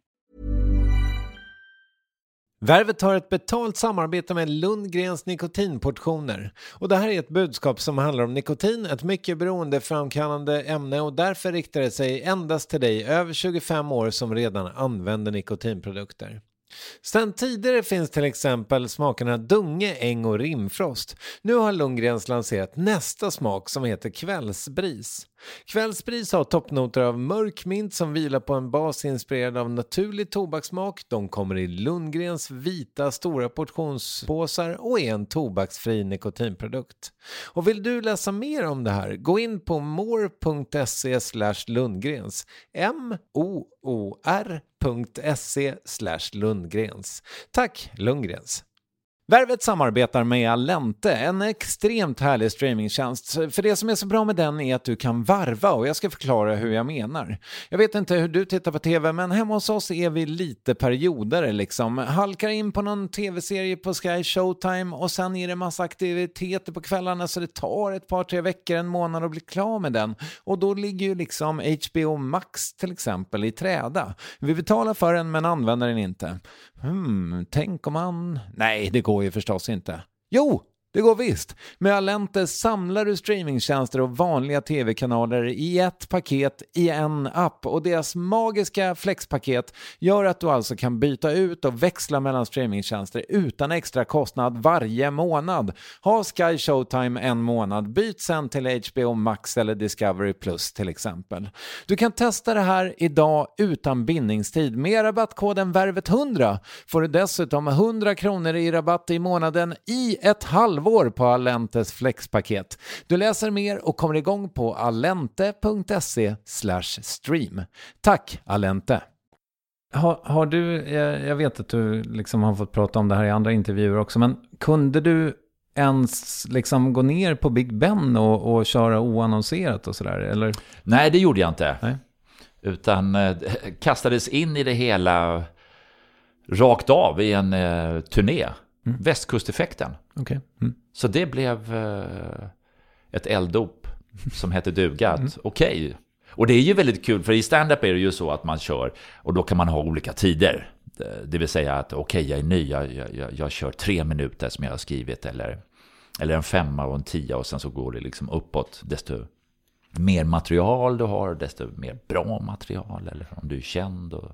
Värvet har ett betalt samarbete med Lundgrens nikotinportioner. Och det här är ett budskap som handlar om nikotin, ett mycket beroendeframkallande ämne, och därför riktar det sig endast till dig över tjugofem år som redan använder nikotinprodukter. Sedan tidigare finns till exempel smakerna Dunge, Äng och Rimfrost. Nu har Lundgrens lanserat nästa smak som heter Kvällsbris. Kvällsbris har toppnoter av mörk mint som vilar på en bas inspirerad av naturlig tobakssmak. De kommer i Lundgrens vita stora portionspåsar och är en tobaksfri nikotinprodukt. Och vill du läsa mer om det här, gå in på more.se slash Lundgrens. M-O-O-R.se slash Lundgrens. Tack Lundgrens. Värvet samarbetar med Allente, en extremt härlig streamingtjänst. För det som är så bra med den är att du kan varva, och jag ska förklara hur jag menar. Jag vet inte hur du tittar på tv, men hemma hos oss är vi lite perioder liksom. Halkar in på någon tv-serie på Sky Showtime och sen är det massa aktiviteter på kvällarna, så det tar ett par tre veckor, en månad att bli klar med den. Och då ligger ju liksom H B O Max till exempel i träda. Vi betalar för den men använder den inte. Hmm, tänk om man... Nej, det går ju förstås inte. Jo, det går visst. Med Allente samlar du streamingtjänster och vanliga tv-kanaler i ett paket i en app. Och deras magiska flexpaket gör att du alltså kan byta ut och växla mellan streamingtjänster utan extra kostnad varje månad. Ha Sky Showtime en månad, byt sen till H B O Max eller Discovery Plus till exempel. Du kan testa det här idag utan bindningstid. Med rabattkoden värvet hundra får du dessutom hundra kronor i rabatt i månaden i ett halvår på Allentes flexpaket. Du läser mer och kommer igång på allente.se slash stream. Tack Allente! Har, har du, jag, jag vet att du liksom har fått prata om det här i andra intervjuer också, men kunde du ens liksom gå ner på Big Ben och, och köra oannonserat och sådär? Eller? Nej, det gjorde jag inte. Nej. Utan eh, kastades in i det hela rakt av i en eh, turné. Mm. Västkusteffekten. Okay. Mm. Så det blev eh, ett elddop som hette duga. Mm. Okej. Okay. Och det är ju väldigt kul, för i stand-up är det ju så att man kör och då kan man ha olika tider. Det vill säga att okej, okay, jag är ny, jag, jag, jag kör tre minuter som jag har skrivit, eller, eller en femma och en tia, och sen så går det liksom uppåt. Desto mer material du har, desto mer bra material, eller om du är känd. Och,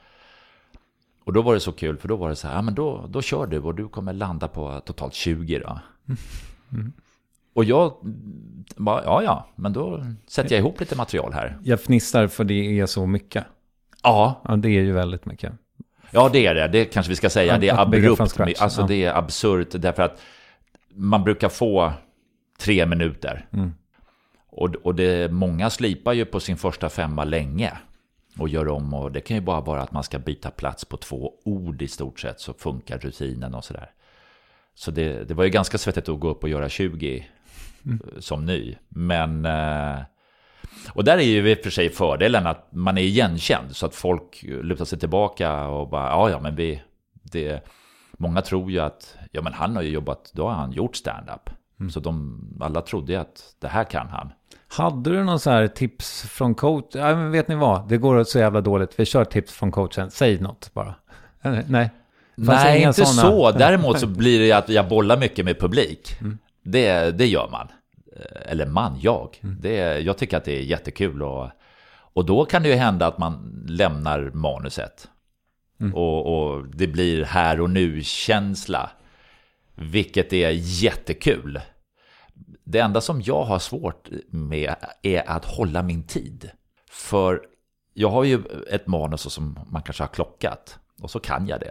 och då var det så kul, för då var det så här, ja, men då, då kör du och du kommer landa på totalt tjugo då. Mm. Och jag bara, ja ja, men då sätter jag ihop lite material här. Jag fnissar för det är så mycket. Ja. Ja, det är ju väldigt mycket. Ja, det är det. Det kanske vi ska säga. Att, det är abrupt. Alltså ja. Det är absurt därför att man brukar få tre minuter. Mm. Och, och det, många slipar ju på sin första femma länge och gör om. Och det kan ju bara vara att man ska byta plats på två ord i stort sett, så funkar rutinen och sådär. Så det, det var ju ganska svettigt att gå upp och göra tjugo mm. som ny. Men... Och där är ju i och för sig fördelen att man är igenkänd, så att folk lutar sig tillbaka och bara, ja ja men vi, det, många tror ju att, ja men han har ju jobbat, då har han gjort stand-up. Mm. Så de, alla trodde ju att det här kan han. Hade du någon så här tips från coach? Ja, men vet ni vad, det går så jävla dåligt, vi kör tips från coachen, säg något bara. Nej. Nej, inte såna... så. Däremot så blir det att jag bollar mycket med publik. Mm. Det, det gör man. Eller man, jag. Mm. Det, jag tycker att det är jättekul. Och, och då kan det ju hända att man lämnar manuset. Mm. Och, och det blir här och nu-känsla. Vilket är jättekul. Det enda som jag har svårt med är att hålla min tid. För jag har ju ett manus som man kanske har klockat. Och så kan jag det.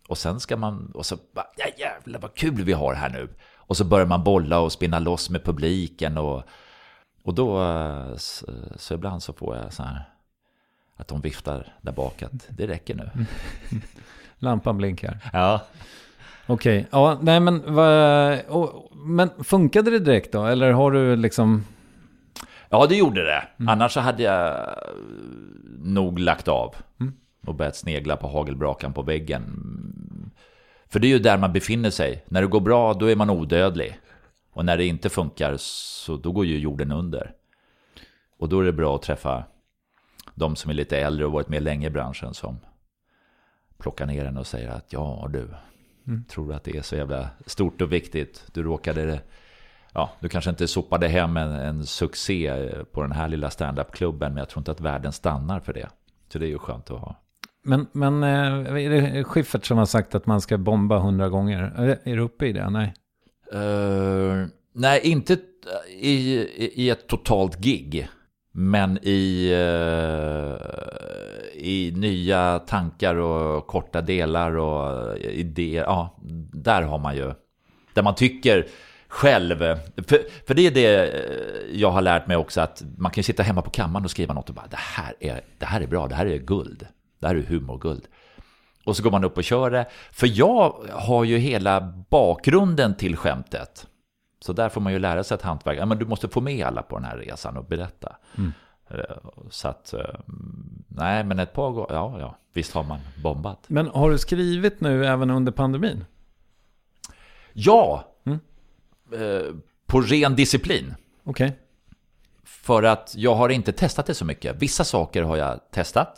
Och sen ska man, och så bara, ja jävlar vad kul vi har här nu. Och så börjar man bolla och spinna loss med publiken. Och, och då, så, så ibland så får jag så här, att de viftar där bak, att det räcker nu. Lampan blinkar. Ja. Okej, okay. Ja, nej men, va, och, men funkade det direkt då? Eller har du liksom... Ja, det gjorde det. Mm. Annars så hade jag nog lagt av. Mm. Och börjat snegla på hagelbrakan på väggen. För det är ju där man befinner sig. När det går bra, då är man odödlig. Och när det inte funkar, så då går ju jorden under. Och då är det bra att träffa de som är lite äldre och varit med länge i branschen, som plockar ner den och säger att ja du, mm. tror att det är så jävla stort och viktigt. Du råkade, ja, du kanske inte sopade hem en, en succé på den här lilla stand-up-klubben, men jag tror inte att världen stannar för det. Så det är ju skönt att ha. Men, men är det Schyffert som har sagt att man ska bomba hundra gånger? Är du uppe i det? Nej. Uh, nej, inte i, i ett totalt gig. Men i, uh, i nya tankar och korta delar och idéer. Ja, där har man ju, där man tycker själv. För, för det är det jag har lärt mig också, att man kan sitta hemma på kammaren och skriva något och bara, det här är, det här är bra, det här är guld. Det här är humorguld. Och så går man upp och kör det. För jag har ju hela bakgrunden till skämtet. Så där får man ju lära sig ett hantverk. Ja, men du måste få med alla på den här resan och berätta. Mm. Så att, nej, men ett par gånger, ja, ja, visst har man bombat. Men har du skrivit nu även under pandemin? Ja, mm. eh, på ren disciplin. Okej. Okay. För att jag har inte testat det så mycket. Vissa saker har jag testat.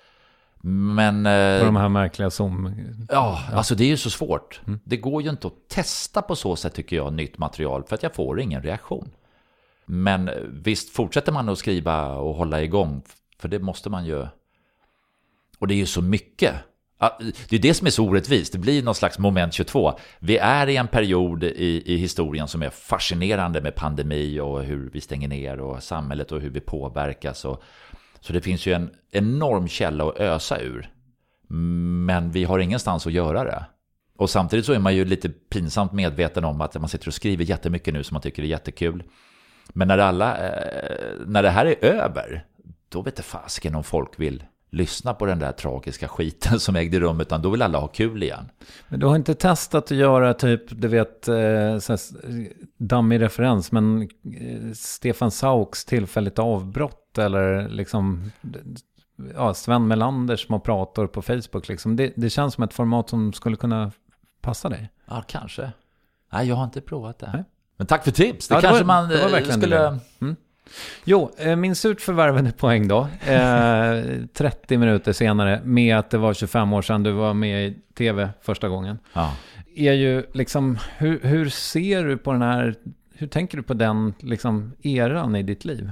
Men eh, på de här märkliga som... Ja, ja, alltså det är ju så svårt. Mm. Det går ju inte att testa på så sätt, tycker jag, nytt material, för att jag får ingen reaktion. Men visst fortsätter man att skriva och hålla igång, för det måste man ju. Och det är ju så mycket. Det är det som är så orättvist. Det blir någon slags moment tjugotvå. Vi är i en period i, i historien som är fascinerande, med pandemi och hur vi stänger ner och samhället och hur vi påverkas. Och, så det finns ju en enorm källa att ösa ur. Men vi har ingenstans att göra det. Och samtidigt så är man ju lite pinsamt medveten om att man sitter och skriver jättemycket nu som man tycker är jättekul. Men när, alla, när det här är över, då vet det fasiken om folk vill lyssna på den där tragiska skiten som ägde rum, utan då vill alla ha kul igen. Men du har inte testat att göra typ, du vet, eh, så här, dammig referens, men eh, Stefan Sauks tillfälligt avbrott, eller liksom ja, Sven Melanders små prator på Facebook liksom. Det, det känns som ett format som skulle kunna passa dig. Ja, kanske. Nej, jag har inte provat det. Nej. Men tack för tips. Det ja, kanske det var, man det var verkligen skulle... Mm. Jo, min surt förvärvande poäng då, eh, trettio minuter senare, med att det var tjugofem år sedan du var med i tv första gången, ja. är ju liksom, hur, hur ser du på den här, hur tänker du på den liksom eran i ditt liv?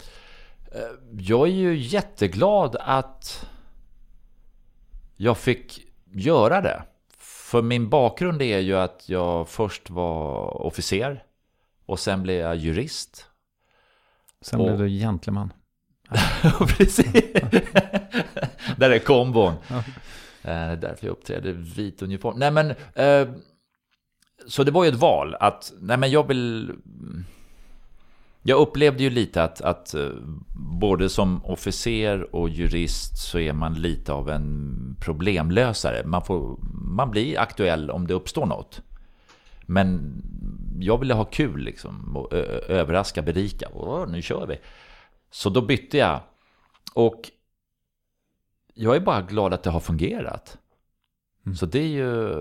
Jag är ju jätteglad att jag fick göra det. För min bakgrund är ju att jag först var officer och sen blev jag jurist. Sen och... blev du gentleman. Precis. Där är kombon. Ja. Det är därför jag uppträder vit uniform. Nej men, eh, så det var ju ett val att, nej men jag vill... Jag upplevde ju lite att, att både som officer och jurist så är man lite av en problemlösare. Man, får, man blir aktuell om det uppstår något. Men jag ville ha kul liksom, och ö- överraska, berika. Åh, nu kör vi. Så då bytte jag. Och jag är bara glad att det har fungerat. Mm. Så det är ju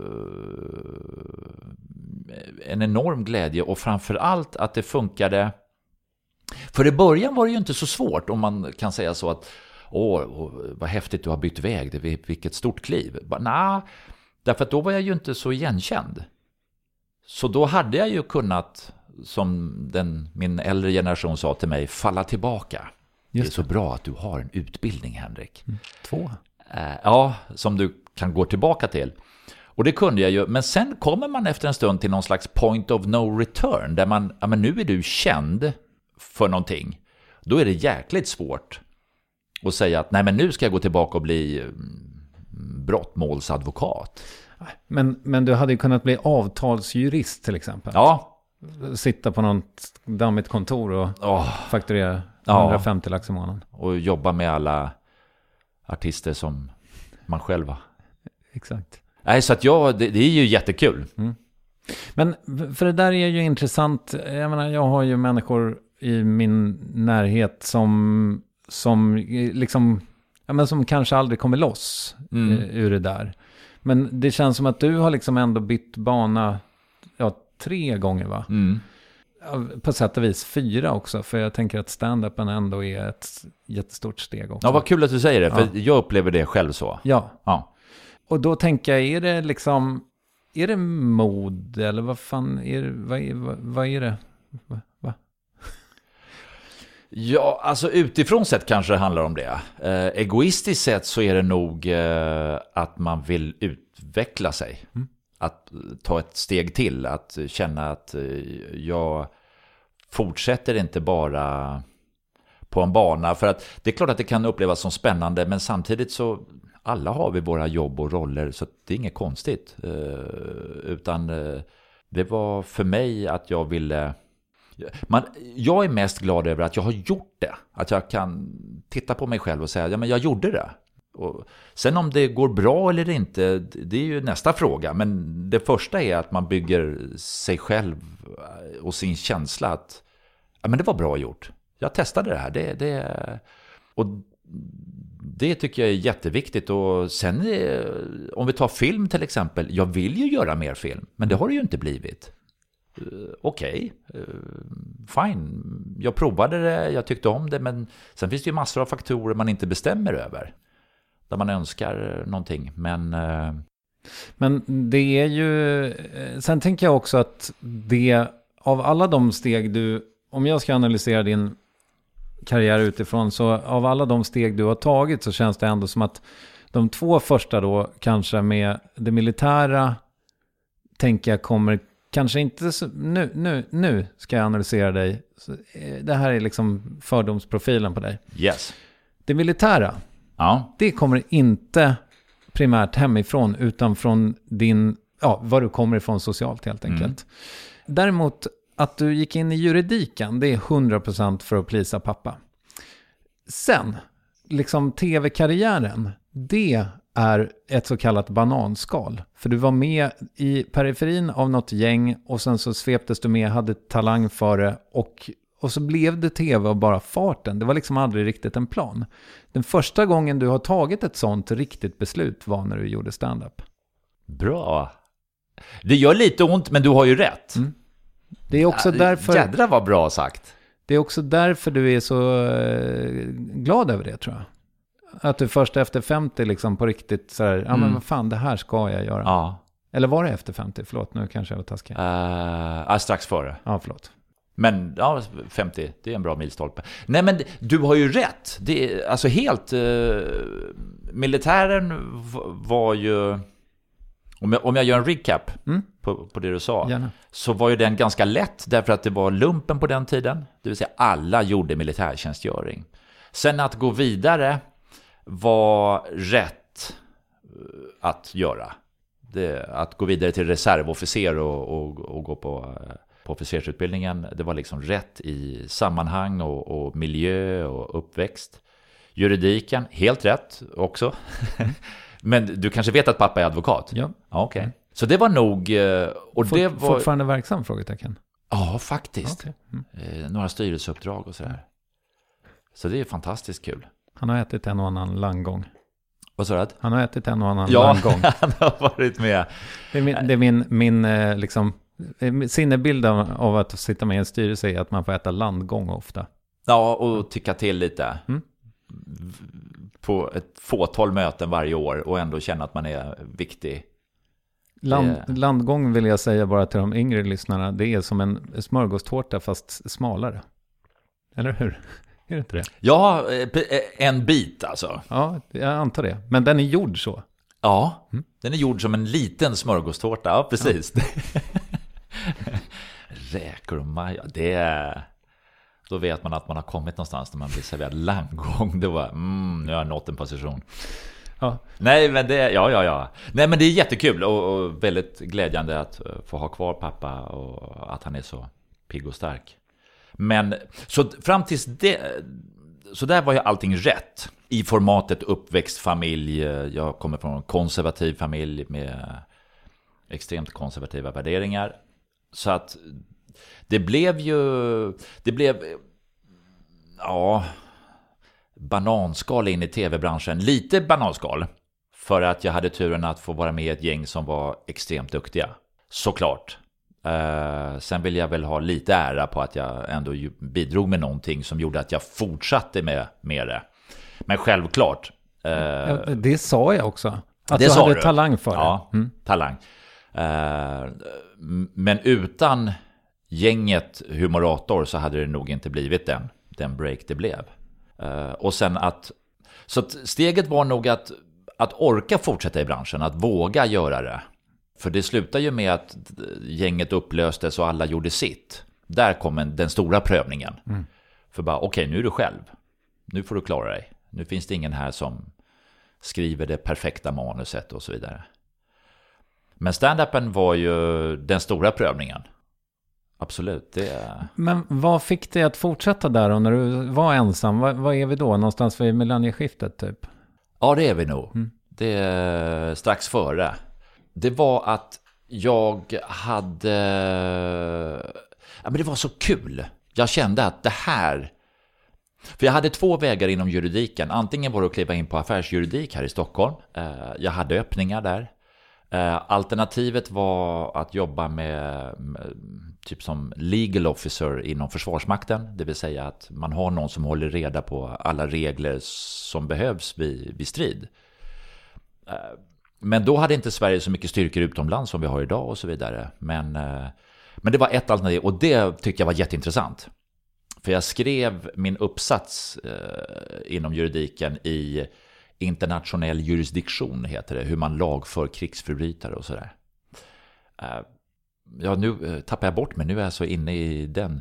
en enorm glädje. Och framförallt att det funkade. För i början var det ju inte så svårt, om man kan säga så att åh, vad häftigt du har bytt väg. Det är vilket stort kliv. Nej, därför att då var jag ju inte så igenkänd. Så då hade jag ju kunnat, som den, min äldre generation sa till mig, falla tillbaka. Just det är så bra att du har en utbildning, Henrik. Mm. Två? Äh, ja, som du kan gå tillbaka till. Och det kunde jag ju. Men sen kommer man efter en stund till någon slags point of no return. Där man, ja men nu är du känd för någonting. Då är det jäkligt svårt att säga att nej men nu ska jag gå tillbaka och bli brottmålsadvokat. Men, men du hade ju kunnat bli avtalsjurist till exempel. Ja. Sitta på något dammigt kontor och oh. fakturera ja. hundrafemtio lax i månaden. Och jobba med alla artister som man själv har. Exakt. Nej, så att jag, det, det är ju jättekul. Mm. Men för det där är ju intressant. Jag menar, jag har ju människor i min närhet som, som liksom, ja, men som kanske aldrig kommer loss mm. ur det där. Men det känns som att du har liksom ändå bytt bana ja, tre gånger va? Mm. På sätt och vis fyra också. För jag tänker att stand-upen ändå är ett jättestort steg också. Ja, vad kul att du säger det. För ja. jag upplever det själv så. Ja. ja. Och då tänker jag, är det liksom, är det mod eller vad fan är det, vad, vad, vad är det? Va? Va? Ja, alltså utifrån sett kanske det handlar om det. Eh, egoistiskt sett så är det nog eh, att man vill utveckla sig. Mm. Att ta ett steg till. Att känna att eh, jag fortsätter inte bara på en bana. För att det är klart att det kan upplevas som spännande. Men samtidigt så alla har vi våra jobb och roller. Så det är inget konstigt. Eh, utan eh, det var för mig att jag ville... Man, jag är mest glad över att jag har gjort det. Att jag kan titta på mig själv och säga, ja men jag gjorde det. Och sen om det går bra eller inte, det är ju nästa fråga. Men det första är att man bygger sig själv och sin känsla att ja men det var bra gjort. Jag testade det här. Det, det, och det tycker jag är jätteviktigt. Och sen om vi tar film till exempel, jag vill ju göra mer film. Men det har det ju inte blivit. Uh, Okej, okay. uh, fine. Jag provade det, jag tyckte om det, men sen finns det ju massor av faktorer man inte bestämmer över. Där man önskar någonting, men... Uh... Men det är ju... Sen tänker jag också att det, av alla de steg du... Om jag ska analysera din karriär utifrån, så av alla de steg du har tagit så känns det ändå som att de två första då, kanske med det militära, tänker jag kommer... Kanske inte så, nu, nu, nu ska jag analysera dig. Så, eh, det här är liksom fördomsprofilen på dig. Yes. Det militära, ja. Det kommer inte primärt hemifrån utan från din, ja, var du kommer ifrån socialt helt enkelt. Mm. Däremot att du gick in i juridiken, det är hundra procent för att plisa pappa. Sen, liksom tv-karriären, det är ett så kallat bananskal. För du var med i periferin av något gäng och sen så sveptes du med, hade talang för det och, och så blev det tv och bara farten. Det var liksom aldrig riktigt en plan. Den första gången du har tagit ett sånt riktigt beslut var när du gjorde stand-up. Bra. Det gör lite ont, men du har ju rätt. Mm. Det är också ja, därför... Jädra var bra sagt. Det är också därför du är så eh, glad över det, tror jag. Att du först efter femtio liksom på riktigt så här, ja mm. men vad fan, det här ska jag göra. Ja. Eller var det efter femtio? Förlåt, nu kanske jag var taskig. Uh, ja, strax före. Ja, förlåt. Men ja, femtio, det är en bra milstolpe. Nej, men du har ju rätt. Det är, alltså helt... Uh, militären var ju... Om jag, om jag gör en recap mm. på, på det du sa. Gärna. Så var ju den ganska lätt därför att det var lumpen på den tiden. Det vill säga alla gjorde militärtjänstgöring. Sen att gå vidare var rätt att göra. Det, att gå vidare till reservofficer och, och, och gå på, på officersutbildningen, det var liksom rätt i sammanhang och, och miljö och uppväxt. Juridiken, helt rätt också. Men du kanske vet att pappa är advokat? Ja. Ja, okej. Okay. Så det var nog... Och Fort, det var... Fortfarande verksam, frågetecken? Ja, faktiskt. Okay. Mm. Eh, några styrelseuppdrag och sådär. Så det är fantastiskt kul. Han har ätit en och annan langgång. Vad sa du? Han har ätit en och annan ja, langgång. Ja, han har varit med. Det är min, det är min, min liksom, sinnebild av att sitta med i en styrelse är att man får äta landgång ofta. Ja, och tycka till lite. Mm. På ett fåtal möten varje år och ändå känna att man är viktig. Land, landgång vill jag säga bara till de yngre lyssnarna. Det är som en smörgåstårta fast smalare. Eller hur? Är det inte det? Ja, en bit alltså. Ja, jag antar det. Men den är gjord så. Ja, mm. Den är gjord som en liten smörgåstårta. Ja, precis. Ja. Räkor och maja, det är... Då vet man att man har kommit någonstans när man blir serverad landgång. Det var, mm, nu har jag nått en position. Ja. Nej, men det, ja, ja, ja. Nej, men det är jättekul och, och väldigt glädjande att få ha kvar pappa och att han är så pigg och stark. Men så fram tills det, så där var ju allting rätt i formatet uppväxt familj. Jag kommer från en konservativ familj med extremt konservativa värderingar. Så att det blev ju det blev ja bananskal in i tv-branschen. Lite bananskal för att jag hade turen att få vara med i ett gäng som var extremt duktiga. Såklart. Uh, sen vill jag väl ha lite ära på att jag ändå bidrog med någonting som gjorde att jag fortsatte med, med det. Men självklart. Uh, det sa jag också. Att det du hade du. talang för det. Ja, mm. talang. Uh, men utan gänget Humorator så hade det nog inte blivit den, den break det blev. Uh, och sen att... Så att steget var nog att, att orka fortsätta i branschen, att våga göra det. För det slutar ju med att gänget upplöstes och alla gjorde sitt. Där kom en, den stora prövningen. Mm. För bara, okej, okay, nu är du själv. Nu får du klara dig. Nu finns det ingen här som skriver det perfekta manuset och så vidare. Men stand-upen var ju den stora prövningen. Absolut. Det... Men vad fick dig att fortsätta där då när du var ensam? Vad, vad är vi då? Någonstans vid millennieskiftet typ? Ja, det är vi nog. Mm. Det är strax före. Det var att jag hade... Ja, men det var så kul. Jag kände att det här... För jag hade två vägar inom juridiken. Antingen var det att kliva in på affärsjuridik här i Stockholm. Jag hade öppningar där. Alternativet var att jobba med, med typ som legal officer inom Försvarsmakten. Det vill säga att man har någon som håller reda på alla regler som behövs vid, vid strid. Men då hade inte Sverige så mycket styrkor utomlands som vi har idag och så vidare. Men, men det var ett alternativ och det tyckte jag var jätteintressant. För jag skrev min uppsats eh, inom juridiken i internationell jurisdiktion heter det. Hur man lagför krigsförbrytare och sådär. Eh, ja, nu eh, tappar jag bort mig. Nu är jag så inne i den.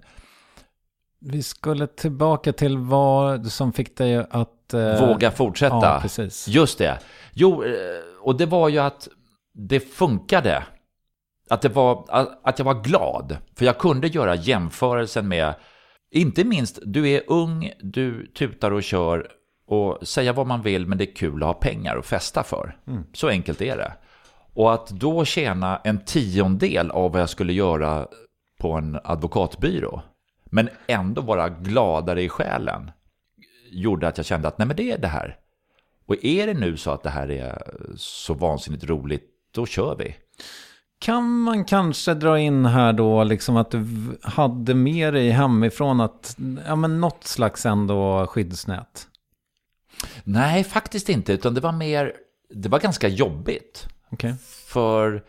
Vi skulle tillbaka till vad som fick dig att... Eh... Våga fortsätta. Ja, precis. Just det. Jo, eh, och det var ju att det funkade. Att, det var, att jag var glad. För jag kunde göra jämförelsen med... Inte minst, du är ung, du tutar och kör och säga vad man vill, men det är kul att ha pengar och festa för. Mm. Så enkelt är det. Och att då tjäna en tiondel av vad jag skulle göra på en advokatbyrå, men ändå vara gladare i själen, gjorde att jag kände att nej, men det är det här. Och är det nu så att det här är så vansinnigt roligt, då kör vi. Kan man kanske dra in här då liksom att du hade med dig hemifrån att, ja men något slags ändå skyddsnät? Nej, faktiskt inte, utan det var mer, det var ganska jobbigt. Okay. För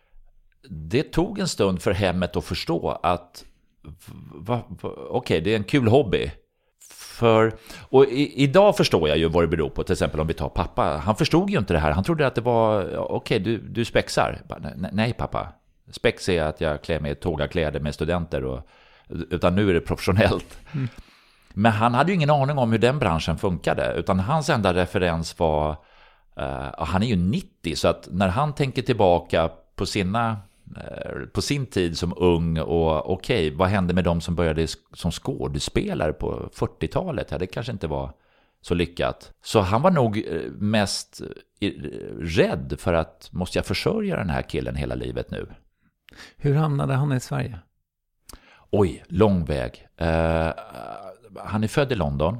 det tog en stund för hemmet att förstå att va, va, okej, okay, det är en kul hobby. För, och i, idag förstår jag ju vad det beror på. Till exempel om vi tar pappa. Han förstod ju inte det här. Han trodde att det var, okej, okay, du, du spexar. Nej, nej pappa. Spex är att jag klär mig tågakläder med studenter. Och, utan nu är det professionellt. Mm. Men han hade ju ingen aning om hur den branschen funkade. Utan hans enda referens var, uh, han är ju nittio. Så att när han tänker tillbaka på sina... på sin tid som ung och okej, okay, vad hände med de som började som skådespelare på fyrtiotalet? Ja, det kanske inte var så lyckat. Så han var nog mest rädd för att måste jag försörja den här killen hela livet nu. Hur hamnade han i Sverige? Oj, lång väg. Uh, han är född i London.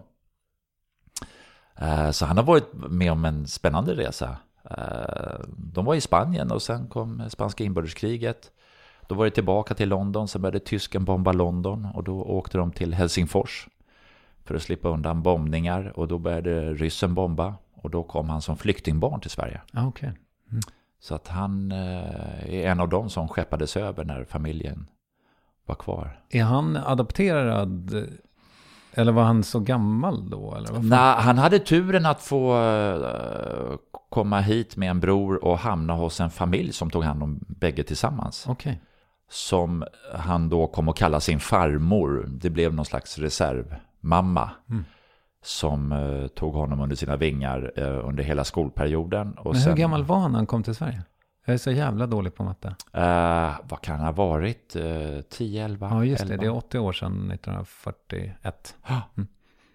Uh, så han har varit med om en spännande resa. De var i Spanien och sen kom spanska inbördeskriget. Då var det tillbaka till London, sen började tysken bomba London och då åkte de till Helsingfors för att slippa undan bombningar och då började ryssen bomba och då kom han som flyktingbarn till Sverige. Okay. Mm. Så att han är en av dem som skeppades över när familjen var kvar. Är han adopterad? Eller var han så gammal då? Eller Nej, han hade turen att få uh, komma hit med en bror och hamna hos en familj som tog hand om bägge tillsammans. Okay. Som han då kom att kalla sin farmor. Det blev någon slags reservmamma. Mm. som uh, tog honom under sina vingar uh, under hela skolperioden. Och Men hur sen, gammal var han när han kom till Sverige? Jag är så jävla dålig på matte. Uh, vad kan han ha varit? Uh, tio, elva? Ja, just elva. det. Det är åttio år sedan, nittonhundrafyrtioett. Mm.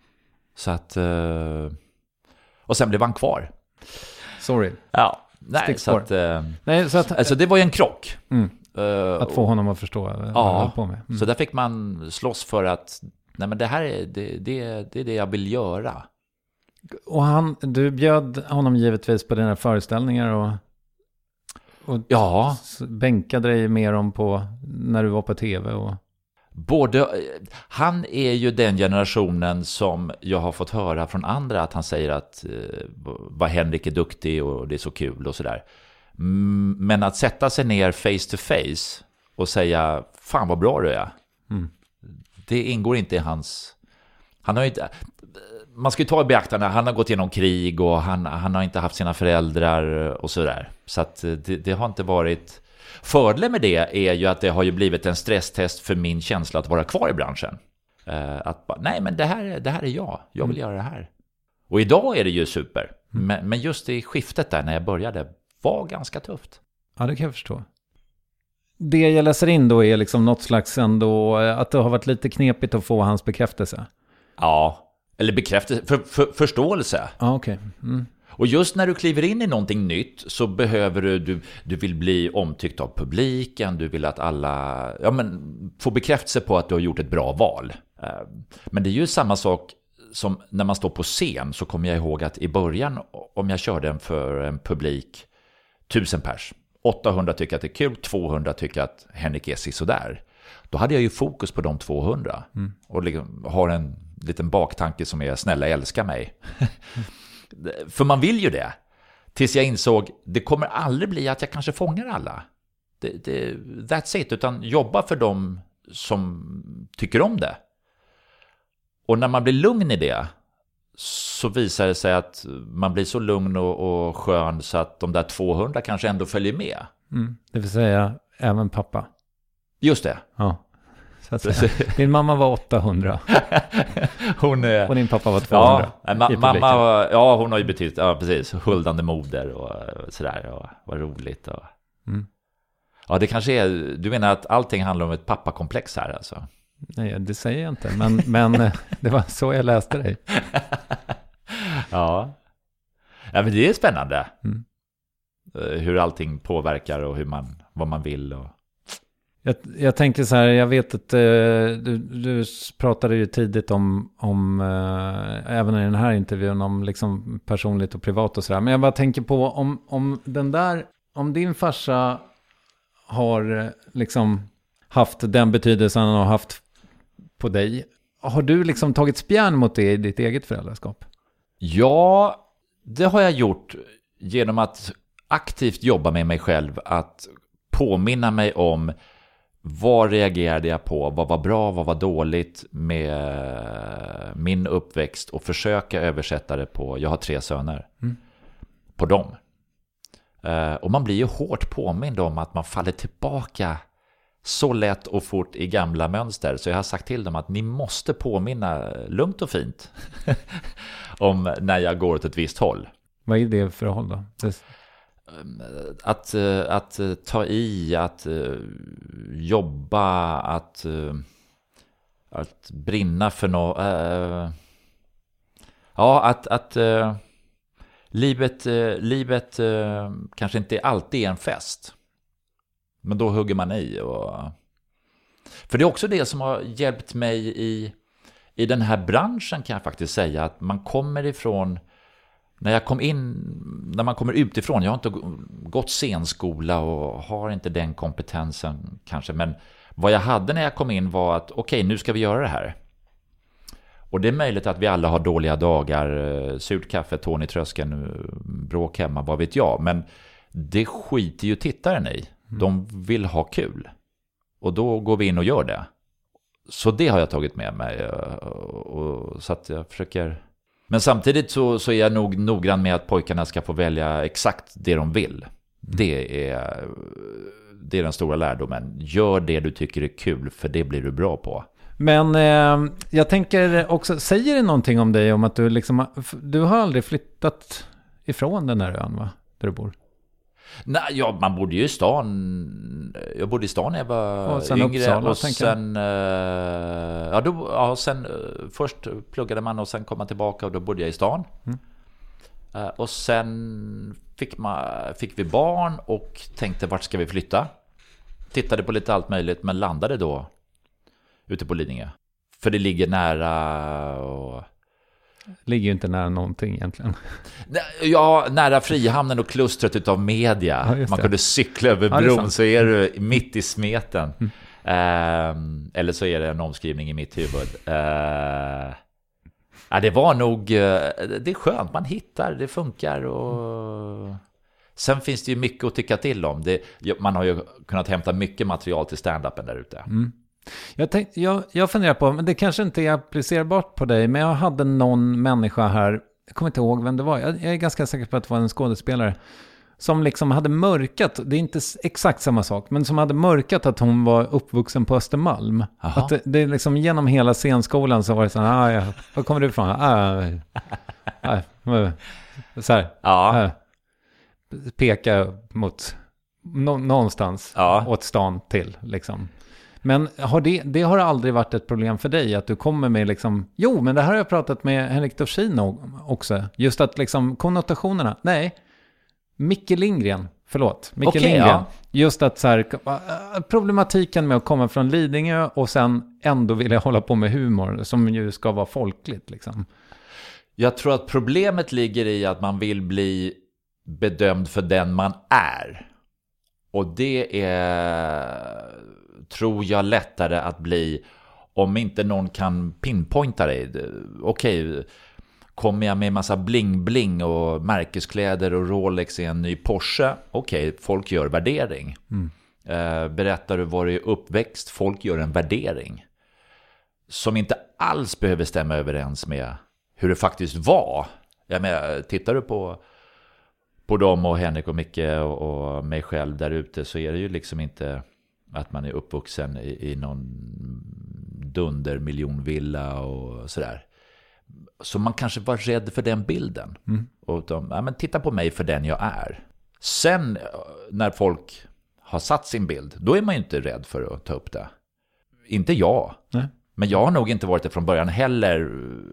Så att... Uh, och sen blev han kvar. Sorry. Ja, nej, så att, uh, nej, så att... Alltså det var ju en krock. Mm. Uh, att få honom att förstå vad ja, han höll på med. Mm. Så där fick man slåss för att... Nej, men det här är det, det, det är det jag vill göra. Och han, du bjöd honom givetvis på dina föreställningar och... Och ja. bänkade dig mer om på när du var på tv och... Både, han är ju den generationen som jag har fått höra från andra att han säger att eh, vad Henrik är duktig och det är så kul och sådär. Mm, men att sätta sig ner face to face och säga fan vad bra du är. Mm. Det ingår inte i hans... Han har ju inte... Man ska ju ta i beaktande, han har gått igenom krig och han, han har inte haft sina föräldrar och sådär. Så att det, det har inte varit... Fördelen med det är ju att det har ju blivit en stresstest för min känsla att vara kvar i branschen. Uh, att bara, nej men det här, det här är jag, jag vill mm. göra det här. Och idag är det ju super. Mm. Men, men just i skiftet där när jag började var ganska tufft. Ja, det kan jag förstå. Det jag läser in då är liksom något slags ändå, att det har varit lite knepigt att få hans bekräftelse. Ja, eller bekräftelse, för, för, förståelse. Ja, okej. Okay. Mm. Och just när du kliver in i någonting nytt så behöver du, du, du vill bli omtyckt av publiken, du vill att alla ja, men, får bekräftelse på att du har gjort ett bra val. Men det är ju samma sak som när man står på scen, så kommer jag ihåg att i början om jag körde en för en publik tusen pers, åttahundra tycker att det är kul, tvåhundra tycker att Henrik är sådär. Då hade jag ju fokus på de tvåhundra mm. och liksom har en liten baktanke som är snälla älska mig. För man vill ju det. Tills jag insåg, det kommer aldrig bli att jag kanske fångar alla. Det, det, that's it. Utan jobba för dem som tycker om det. Och när man blir lugn i det, så visar det sig att man blir så lugn och, och skön så att de där tvåhundra kanske ändå följer med. Mm. Det vill säga även pappa. Just det. Ja. Så att säga. Din mamma var åttahundra. Hon är... Och din pappa var tvåhundra. Ja, ma- mamma, ja hon har ju betytt, ja precis, huldande moder och sådär, och vad roligt. Och... Mm. Ja, det kanske är, du menar att allting handlar om ett pappakomplex här alltså? Nej, det säger jag inte, men, men det var så jag läste dig. Ja. Ja, men det är spännande. Mm. Hur allting påverkar och hur man, vad man vill och... Jag, jag tänker så här, jag vet att eh, du, du pratade ju tidigt om, om eh, även i den här intervjun, om liksom personligt och privat och sådär. Men jag bara tänker på om, om den där, om din farsa har liksom haft den betydelsen han har haft på dig. Har du liksom tagit spjärn mot det i ditt eget föräldraskap? Ja, det har jag gjort genom att aktivt jobba med mig själv, att påminna mig om vad reagerade jag på, vad var bra, vad var dåligt med min uppväxt, och försöka översätta det på, jag har tre söner, mm. på dem. Uh, och man blir ju hårt påmind om att man faller tillbaka så lätt och fort i gamla mönster. Så jag har sagt till dem att ni måste påminna lugnt och fint om när jag går åt ett visst håll. Vad är det för håll då? Det... Att, att ta i, att jobba, att, att brinna för något. Äh, ja, att, att äh, livet, äh, livet äh, kanske inte alltid är en fest. Men då hugger man i. Och... För det är också det som har hjälpt mig i, i den här branschen, kan jag faktiskt säga. Att man kommer ifrån... När jag kom in, när man kommer utifrån, jag har inte gått scenskola och har inte den kompetensen kanske, men vad jag hade när jag kom in var att okej, okay, nu ska vi göra det här. Och det är möjligt att vi alla har dåliga dagar, surt kaffe, tån i tröskeln, bråk hemma, vad vet jag, men det skiter ju tittaren i. De vill ha kul. Och då går vi in och gör det. Så det har jag tagit med mig, och, och, så att jag försöker... Men samtidigt så, så är jag nog noggrann med att pojkarna ska få välja exakt det de vill. Mm. Det är, det är den stora lärdomen. Gör det du tycker är kul, för det blir du bra på. Men eh, jag tänker också, säger det någonting om dig om att du liksom, du har aldrig flyttat ifrån den här ön, va? Där du bor? Nej, ja, man bodde ju i stan. Jag bodde i stan när jag var och sen yngre. Uppsala, och sen, uh, ja, då, ja, sen uh, först pluggade man och sen kom man tillbaka och då bodde jag i stan. Mm. Uh, och sen fick, man, fick vi barn och tänkte vart ska vi flytta? Tittade på lite allt möjligt men landade då ute på Lidingö. För det ligger nära och... Ligger ju inte nära någonting egentligen. Ja, nära Frihamnen och klustret utav media. Ja, man kunde cykla över bron, ja, så är du mitt i smeten. Mm. Uh, eller så är det en omskrivning i mitt huvud. Uh, ja, det var nog... Uh, det är skönt, man hittar, det funkar och... Mm. Sen finns det ju mycket att tycka till om. Det, man har ju kunnat hämta mycket material till stand-upen där ute. Mm. Jag, tänkte, jag, jag funderar på, men det kanske inte är applicerbart på dig, men jag hade någon människa här, jag kommer inte ihåg vem det var, jag, jag är ganska säker på att det var en skådespelare, som liksom hade mörkat, det är inte exakt samma sak, men som hade mörkat att hon var uppvuxen på Östermalm. Aha. Att det, det liksom genom hela scenskolan så var det så här, ah, ja, var kommer du ifrån? Ah, ah, ah, så här, ja. ah, peka mot nå, någonstans, ja. Åt stan till liksom. Men har det, det har aldrig varit ett problem för dig att du kommer med liksom, jo men det här har jag pratat med Henrik Dorsin också, just att liksom konnotationerna, nej, Micke Lindgren, förlåt, Micke okay, Lindgren, ja. Just att så här, problematiken med att komma från Lidingö och sen ändå vilja hålla på med humor som ju ska vara folkligt liksom. Jag tror att problemet ligger i att man vill bli bedömd för den man är. Och det är, tror jag, lättare att bli om inte någon kan pinpointa dig. Okej, okay, kommer jag med massa bling-bling och märkeskläder och Rolex i en ny Porsche? Okej, okay, folk gör värdering. Mm. Uh, berättar du var du är uppväxt? Folk gör en värdering. Som inte alls behöver stämma överens med hur det faktiskt var. Jag menar, tittar du på på dem och Henrik och Micke och, och mig själv där ute, så är det ju liksom inte att man är uppvuxen i, i någon dunder miljonvilla och sådär. Så man kanske var rädd för den bilden. Mm. Och de, ja, men titta på mig för den jag är. Sen när folk har satt sin bild, då är man ju inte rädd för att ta upp det. Inte jag. Nej. Men jag har nog inte varit det från början heller.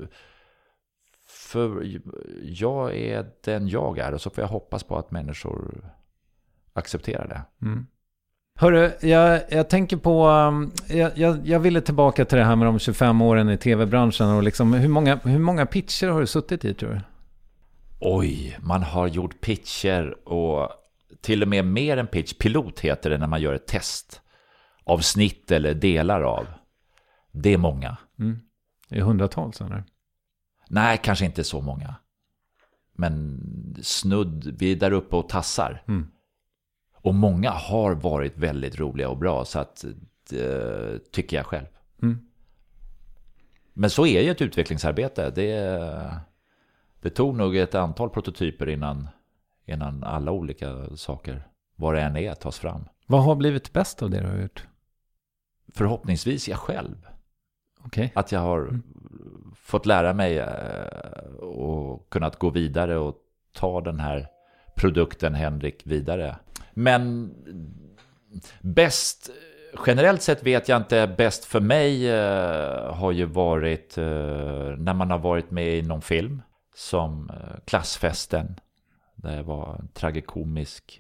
För jag är den jag är, och så får jag hoppas på att människor accepterar det. Mm. Hörru, jag, jag tänker på, jag, jag, jag ville tillbaka till det här med de tjugofem åren i tv-branschen och liksom, hur många, hur många pitcher har du suttit i, tror du? Oj, man har gjort pitcher och till och med mer än pitch. Pilot heter det när man gör ett test av snitt eller delar av. Det är många. Mm. Det är hundratals, eller? Nej, kanske inte så många. Men snudd, vi är där uppe och tassar. Mm. Och många har varit väldigt roliga och bra, så att det tycker jag själv. Mm. Men så är ju ett utvecklingsarbete. Det, det tog nog ett antal prototyper innan, innan alla olika saker, vad det än är, tas fram. Vad har blivit bäst av det du har gjort? Förhoppningsvis jag själv. Okay. Att jag har mm. fått lära mig och kunnat gå vidare och ta den här produkten Henrik vidare. Men bäst, generellt sett vet jag inte, bäst för mig har ju varit när man har varit med i någon film som Klassfesten. Det var en tragikomisk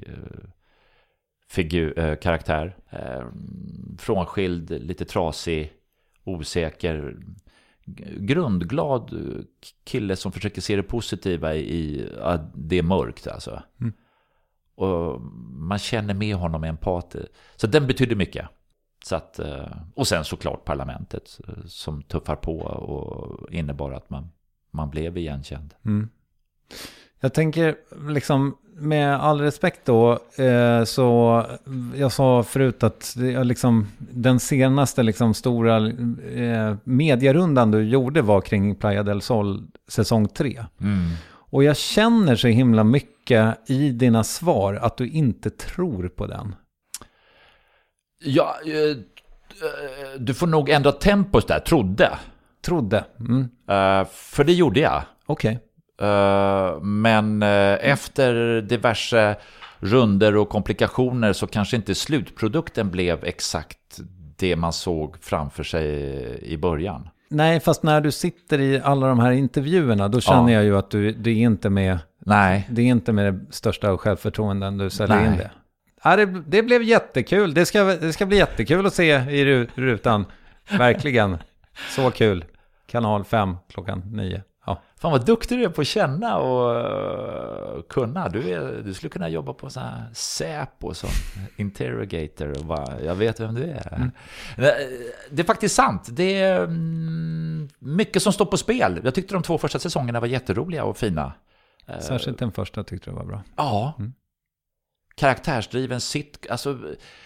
figur, karaktär. Frånskild, lite trasig, osäker, grundglad kille som försöker se det positiva i att det är mörkt alltså. Mm. Och man känner med honom empat. Så den betyder mycket. Så att, och sen såklart Parlamentet som tuffar på och innebar att man, man blev igenkänd. Mm. Jag tänker liksom med all respekt då, eh, så jag sa förut att det, liksom, den senaste liksom, stora eh, medierundan du gjorde var kring Playa del Sol säsong tre. Mm. Och jag känner så himla mycket i dina svar att du inte tror på den. Ja, du får nog ändra tempos där, trodde. Trodde. Mm. Uh, för det gjorde jag. Okej. Okay. Uh, men uh, efter diverse runder och komplikationer så kanske inte slutprodukten blev exakt det man såg framför sig i början. Nej, fast när du sitter i alla de här intervjuerna, då känner ja. jag ju att du, du är inte med. Nej. Det är inte med det största självförtroenden du säljer Nej. in det. Ja, det. Det blev jättekul. Det ska, det ska bli jättekul att se i rutan. Verkligen. Så kul. Kanal fem klockan nio. Ja. Fan vad duktig du är på att känna och uh, kunna. Du, är, du skulle kunna jobba på så här Säpo och så. Interrogator och bara, jag vet vem du är. Mm. Det är faktiskt sant. Det är mm, mycket som står på spel. Jag tyckte de två första säsongerna var jätteroliga och fina. Särskilt den första tyckte jag var bra. Ja. Mm. Karaktärsdriven sitt, alltså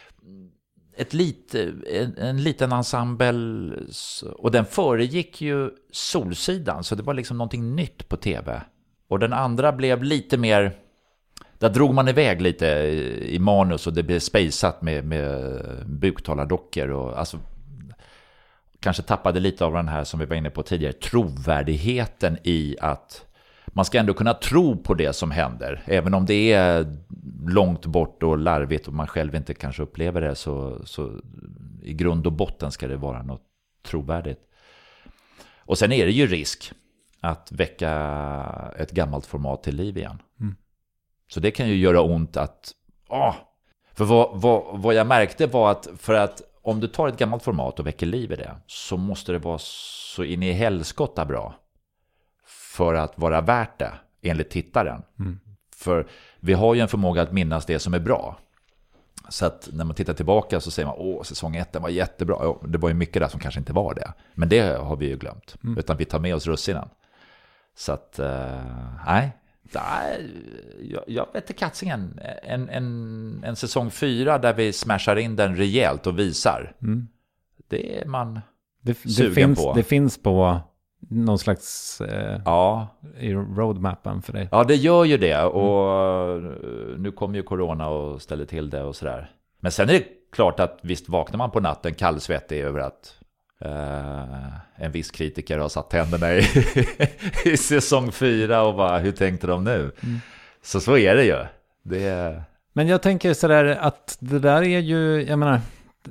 ett lite, en, en liten ensemble, och den föregick ju Solsidan, så det var liksom någonting nytt på tv. Och den andra blev lite mer, där drog man iväg lite i, i manus och det blev spejsat med, med buktalardockor och alltså kanske tappade lite av den här som vi var inne på tidigare, trovärdigheten i att man ska ändå kunna tro på det som händer. Även om det är långt bort och larvigt och man själv inte kanske upplever det, så, så i grund och botten ska det vara något trovärdigt. Och sen är det ju risk att väcka ett gammalt format till liv igen. Mm. Så det kan ju göra ont att... Åh, för vad, vad, vad jag märkte var att för att om du tar ett gammalt format och väcker liv i det, så måste det vara så in i helskotta bra för att vara värt det, enligt tittaren. Mm. För vi har ju en förmåga att minnas det som är bra. Så att när man tittar tillbaka så säger man, åh, säsong ett var jättebra. Ja, det var ju mycket där som kanske inte var det. Men det har vi ju glömt. Mm. Utan vi tar med oss russinen. Så att, uh, nej. Jag, jag vet inte katsingen. En, en, en säsong fyra där vi smashar in den rejält och visar. Mm. Det är man det, det sugen finns, på. Det finns på någon slags eh, ja. i roadmappen för dig. Ja, det gör ju det. Och mm. nu kommer ju corona och ställer till det och sådär. Men sen är det klart att visst vaknar man på natten kallsvettig över att Uh, en viss kritiker har satt tänderna i, i säsong fyra och bara, hur tänkte de nu? Mm. Så så är det ju. Det är... Men jag tänker sådär att det där är ju, jag menar,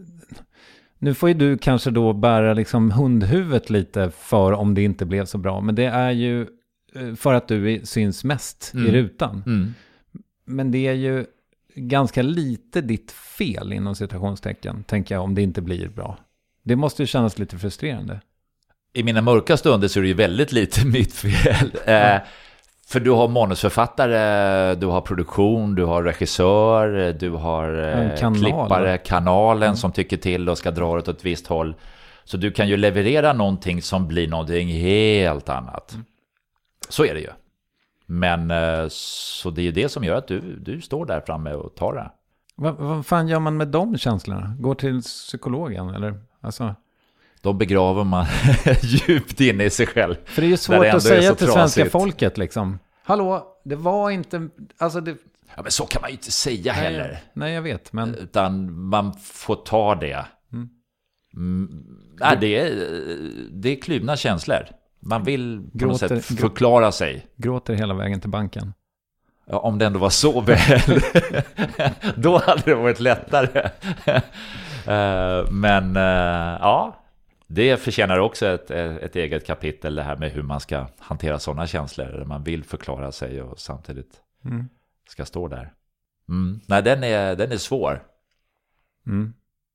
nu får ju du kanske då bära liksom hundhuvudet lite för om det inte blev så bra. Men det är ju för att du syns mest mm. i rutan. Mm. Men det är ju ganska lite ditt fel inom citationstecken, tänker jag, om det inte blir bra. Det måste ju kännas lite frustrerande. I mina mörka stunder så är det ju väldigt lite mitt fel. Mm. Eh, för du har manusförfattare, du har produktion, du har regissör, du har eh, kanal, klippare, kanalen mm. som tycker till och ska dra åt ett visst håll. Så du kan ju leverera någonting som blir någonting helt annat. Mm. Så är det ju. Men eh, så det är ju det som gör att du, du står där framme och tar det. Vad, vad fan gör man med de känslorna? Går till psykologen eller? Alltså... De begraver man djupt inne i sig själv. För det är ju svårt att säga till svenska folket liksom. Hallå, det var inte... Alltså det... Ja, men så kan man ju inte säga nej, heller. Nej, jag vet. Men... Utan man får ta det. Mm. Mm, nej, det, är, det är kluvna känslor. Man vill på gråter, något sätt förklara sig. Gråter hela vägen till banken. Ja, om det ändå var så väl. Då hade det varit lättare. uh, men uh, ja, det förtjänar också ett, ett eget kapitel, det här med hur man ska hantera sådana känslor. Man vill förklara sig och samtidigt mm. ska stå där. Mm. Nej, den är, den är svår. Mm.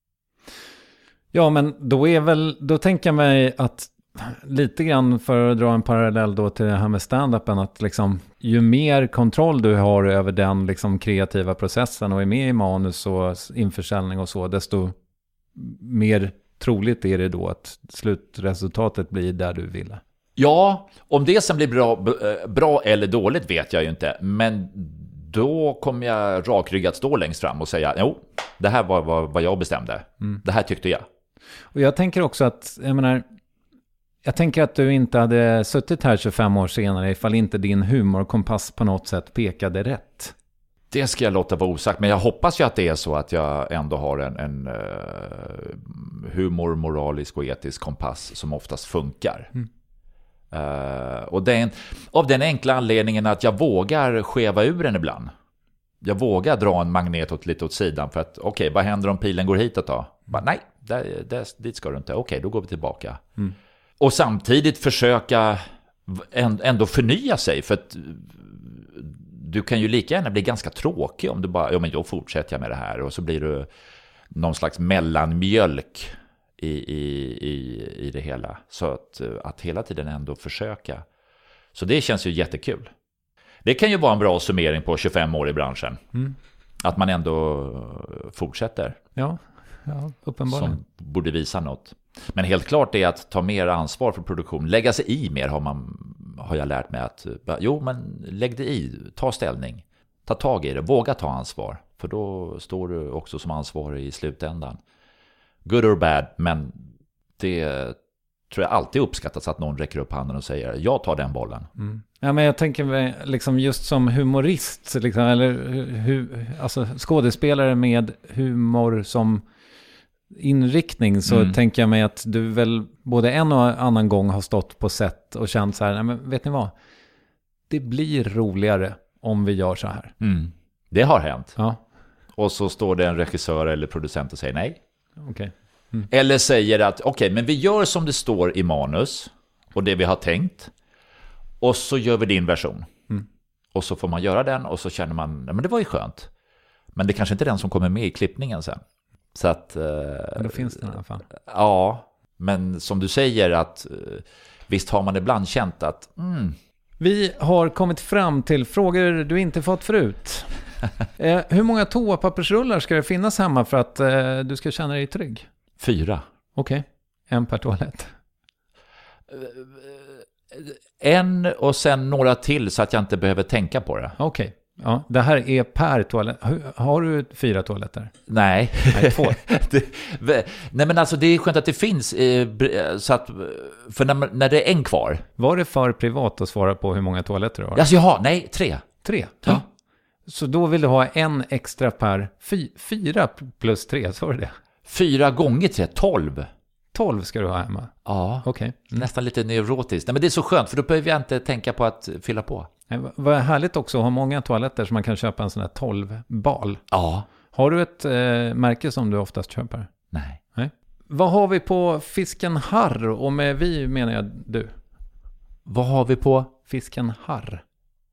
Ja, men då är väl, då tänker jag mig att lite grann, för att dra en parallell då till det här med stand-upen, att liksom, ju mer kontroll du har över den liksom kreativa processen och är med i manus och införsäljning och så, desto mer troligt är det då att slutresultatet blir där du ville. Ja, om det sen blir bra, bra eller dåligt vet jag ju inte, men då kommer jag rakryggat stå längst fram och säga, jo, det här var vad, vad jag bestämde. Mm. Det här tyckte jag. Och jag tänker också att, jag menar, jag tänker att du inte hade suttit här tjugofem år senare ifall inte din humorkompass på något sätt pekade rätt. Det ska jag låta vara osagt, men jag hoppas ju att det är så att jag ändå har en, en uh, humor, moralisk och etisk kompass som oftast funkar. Mm. Uh, och den, av den enkla anledningen att jag vågar skeva ur den ibland. Jag vågar dra en magnet åt, lite åt sidan för att, okej, okay, vad händer om pilen går hitåt då? Bara, nej, där, där, dit ska du inte. Okej, okay, då går vi tillbaka. Mm. Och samtidigt försöka ändå förnya sig, för att du kan ju lika gärna bli ganska tråkig om du bara, ja men då fortsätter jag med det här, och så blir du någon slags mellanmjölk i, i, i, i det hela. Så att, att hela tiden ändå försöka. Så det känns ju jättekul. Det kan ju vara en bra summering på tjugofem år i branschen. Mm. Att man ändå fortsätter. Ja, ja, uppenbarligen. Som borde visa något. Men helt klart är att ta mer ansvar för produktion. Lägga sig i mer har, man, har jag lärt mig att, jo men lägg dig i, ta ställning. Ta tag i det, våga ta ansvar. För då står du också som ansvarig i slutändan. Good or bad, men det tror jag alltid uppskattas att någon räcker upp handen och säger, jag tar den bollen. Mm. Ja, men jag tänker mig liksom just som humorist, liksom, eller hu, alltså skådespelare med humor som inriktning, så mm. tänker jag mig att du väl både en och annan gång har stått på set och känt så här, nej men vet ni vad? Det blir roligare om vi gör så här. Mm. Det har hänt. Ja. Och så står det en regissör eller producent och säger nej. Okej. Okay. Mm. Eller säger att okej, okay, men vi gör som det står i manus och det vi har tänkt, och så gör vi din version. Mm. Och så får man göra den, och så känner man, nej men det var ju skönt. Men det kanske inte är den som kommer med i klippningen sen. Så att, men då finns det i alla fall. Ja, men som du säger att visst har man ibland känt att mm. Vi har kommit fram till frågor du inte fått förut. eh, hur många toapappersrullar ska det finnas hemma för att eh, du ska känna dig trygg? Fyra. Okej, okay. En per toalett. En och sen några till så att jag inte behöver tänka på det. Okej. Okay. Ja, det här är per toalett. Har du fyra toaletter? Nej. Nej, två. det, nej, men alltså det är skönt att det finns. Så att, för när, när det är en kvar. Var det för privat att svara på hur många toaletter du har? Alltså, jaha, nej, tre. Tre? Ja. Så då vill du ha en extra per fy, fyra plus tre, så var det det? Fyra gånger tre, tolv. Tolv ska du ha hemma? Ja, okay. Mm. Nästan lite neurotiskt. Nej, men det är så skönt, för då behöver jag inte tänka på att fylla på. Vad härligt också att ha många toaletter så man kan köpa en sån här tolv-bal. Ja. Har du ett eh, märke som du oftast köper? Nej. Nej. Vad har vi på fisken harr? Och med vi menar jag du. Vad har vi på? Fisken harr.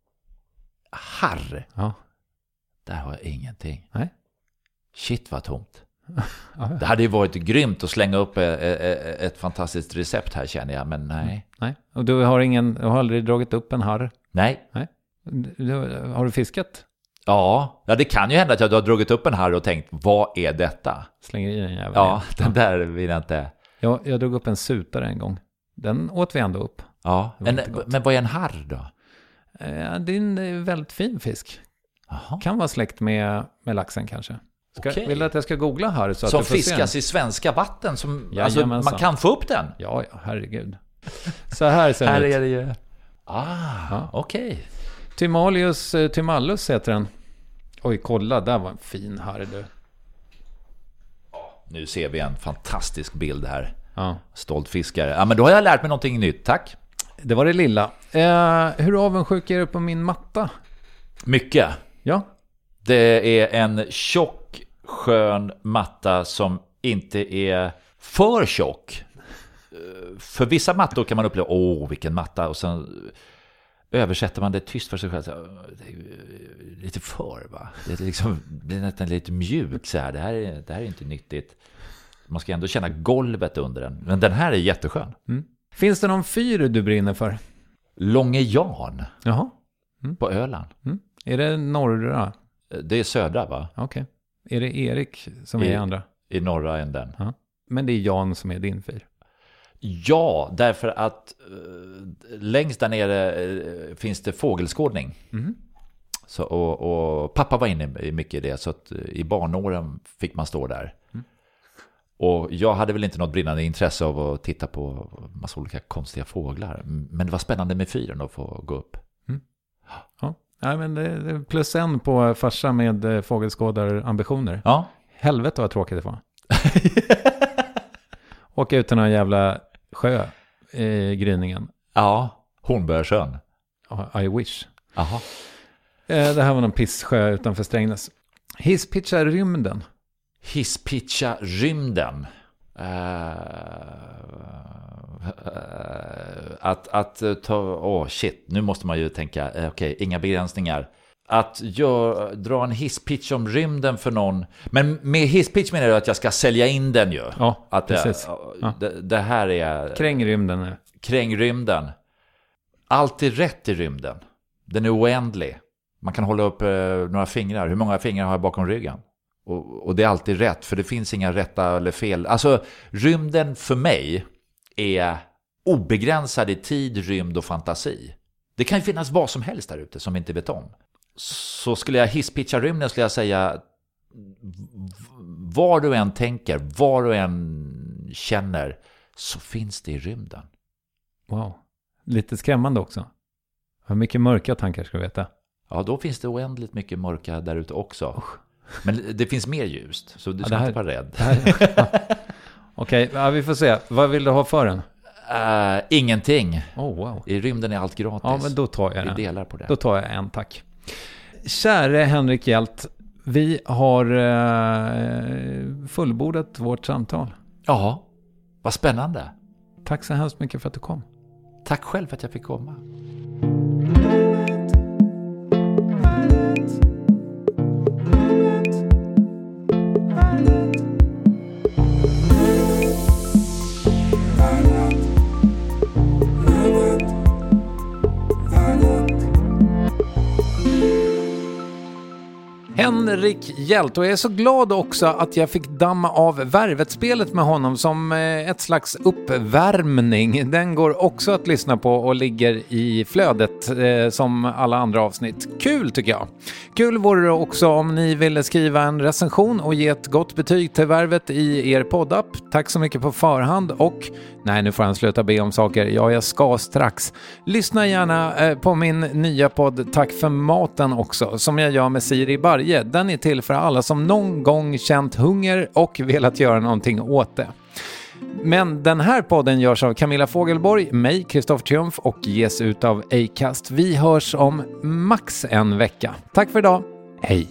Harr? Ja. Där har jag ingenting. Nej. Shit vad tomt. Det hade ju varit grymt att slänga upp ett, ett, ett fantastiskt recept här, känner jag, men nej. Mm. Nej. Och du har ingen, du har aldrig dragit upp en harr? Nej. Nej. Du, har du fiskat? Ja. ja, det kan ju hända att jag har dragit upp en harr och tänkt, vad är detta? Slänger i den jäveln. Ja, den där vill jag inte. Ja, jag drog upp en sutare en gång. Den åt vi ändå upp. Ja, men, men vad är en harr då? Ja, det är en väldigt fin fisk. Aha. Kan vara släkt med, med laxen kanske. Ska, okay. Vill du att jag ska googla här? Så som att du får fiskas se i svenska vatten? Som, ja, alltså, man kan få upp den? Ja, ja, herregud. Så här ser här det ut. Är det ju... Ah, ja. Okej. Okay. Timalius Timallus heter den. Oj, kolla, där var en fin harr du. Nu ser vi en fantastisk bild här. Ja. Stolt fiskare. Ja, men då har jag lärt mig någonting nytt, tack. Det var det lilla. Eh, hur avundsjuk är du på min matta? Mycket. Ja. Det är en tjock, skön matta som inte är för tjock. För vissa mattor kan man uppleva, åh vilken matta, och sen översätter man det tyst för sig själv. Så, det är lite för, va? Det är liksom, det är nästan lite mjukt så här. Det här är, det här är inte nyttigt. Man ska ändå känna golvet under den. Men den här är jätteskön. Mm. Finns det någon fyr du brinner för? Långe Jan. Jaha. Mm. På Öland. Mm. Är det norra? Det är södra, va? Okej. Okay. Är det Erik som I, är andra? I norra änden. Ja. Men det är Jan som är din fyr? Ja, därför att uh, längst där nere uh, finns det fågelskådning. Mm. Så, och, och pappa var inne i mycket i det, så att uh, i barnåren fick man stå där. Mm. Och jag hade väl inte något brinnande intresse av att titta på massa olika konstiga fåglar. Men det var spännande med fyren att få gå upp. Mm. Ja, Nej, men det är plus en på farsa med fågelskådarambitioner. Ja. Helvete vad tråkigt det var. Åka ut till någon jävla sjö i gryningen. Ja, Hornborgasjön. I wish. Aha. Det här var någon pisssjö utanför Strängnäs. Hisspitcha rymden. Hisspitcha rymden. Uh, att, att ta... Åh, oh shit. Nu måste man ju tänka, okej, okay, inga begränsningar. Att gör, dra en hisspitch om rymden för någon. Men med hisspitch menar du att jag ska sälja in den ju. Ja, att precis. Jag, ja. det, det här är... Kräng rymden nu. Kräng rymden. Allt är rätt i rymden. Den är oändlig. Man kan hålla upp eh, några fingrar. Hur många fingrar har jag bakom ryggen? Och, och det är alltid rätt, för det finns inga rätta eller fel. Alltså, rymden för mig är obegränsad i tid, rymd och fantasi. Det kan ju finnas vad som helst där ute som vi inte vet om. Så skulle jag hisspitcha rymden skulle jag säga, var du än tänker, var du än känner, så finns det i rymden. Wow. Lite skrämmande också. Hur mycket mörka tankar ska du veta? Ja, då finns det oändligt mycket mörka där ute också. Usch. Men det finns mer ljust, så du ska ja, här, inte vara rädd. Ja. Okej, okay, ja, vi får se. Vad vill du ha för den? Uh, ingenting. Oh, wow. I rymden är allt gratis. Ja, men då tar jag vi en. delar på det. Då tar jag en, tack. Käre Henrik Hjelt, vi har uh, fullbordat vårt samtal. Ja, vad spännande. Tack så hemskt mycket för att du kom. Tack själv för att jag fick komma. Henrik Hjelt, och jag är så glad också att jag fick damma av Värvet-spelet med honom som ett slags uppvärmning. Den går också att lyssna på och ligger i flödet eh, som alla andra avsnitt. Kul tycker jag. Kul vore det också om ni ville skriva en recension och ge ett gott betyg till Värvet i er poddapp. Tack så mycket på förhand och nej, nu får han sluta be om saker. Ja, jag ska strax. Lyssna gärna eh, på min nya podd Tack för maten också, som jag gör med Siri Barje. Den är till för alla som någon gång känt hunger och velat göra någonting åt det. Men den här podden görs av Camilla Fogelborg, mig, Kristoffer Triumf, och ges ut av Acast. Vi hörs om max en vecka. Tack för idag. Hej!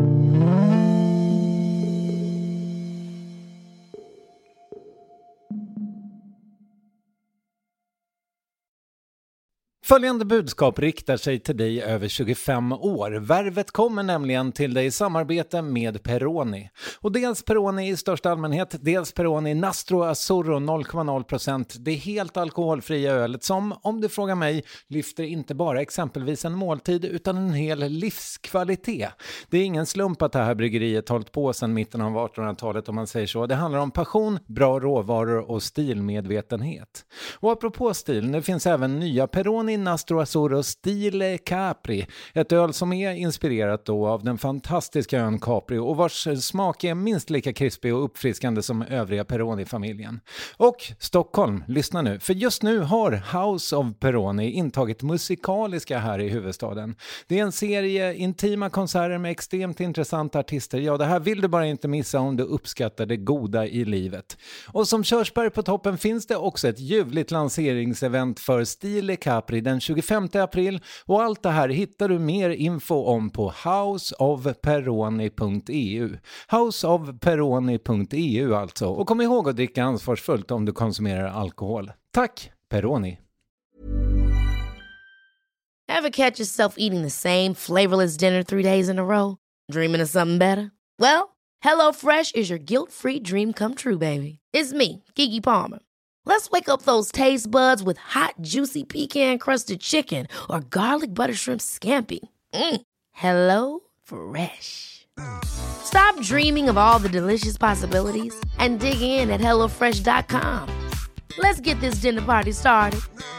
Följande budskap riktar sig till dig över tjugofem år. Värvet kommer nämligen till dig i samarbete med Peroni. Och dels Peroni i största allmänhet, dels Peroni Nastro Azzurro noll komma noll procent. Det är helt alkoholfria ölet som, om du frågar mig, lyfter inte bara exempelvis en måltid utan en hel livskvalitet. Det är ingen slump att det här bryggeriet hållit på sedan mitten av artonhundratalet om man säger så. Det handlar om passion, bra råvaror och stilmedvetenhet. Och apropå stil, nu finns även nya Peroni Nastro Azzurro Stile Capri, ett öl som är inspirerat då av den fantastiska ön Capri och vars smak är minst lika krispig och uppfriskande som övriga Peroni-familjen. Och Stockholm, lyssna nu, för just nu har House of Peroni intagit musikaliska här i huvudstaden. Det är en serie intima konserter med extremt intressanta artister. Ja, det här vill du bara inte missa om du uppskattar det goda i livet. Och som körsbär på toppen finns det också ett ljuvligt lanseringsevent för Stile Capri den tjugofemte april, och allt det här hittar du mer info om på house of peroni punkt e u. house of peroni punkt e u alltså. Och kom ihåg att dricka ansvarsfullt om du konsumerar alkohol. Tack, Peroni! Ever catch yourself eating the same flavorless dinner three days in a row? Dreaming of something better? Well, HelloFresh is your guilt-free dream come true, baby. It's me, Keke Palmer. Let's wake up those taste buds with hot, juicy pecan-crusted chicken or garlic butter shrimp scampi. Mm. Hello Fresh. Stop dreaming of all the delicious possibilities and dig in at hello fresh dot com. Let's get this dinner party started.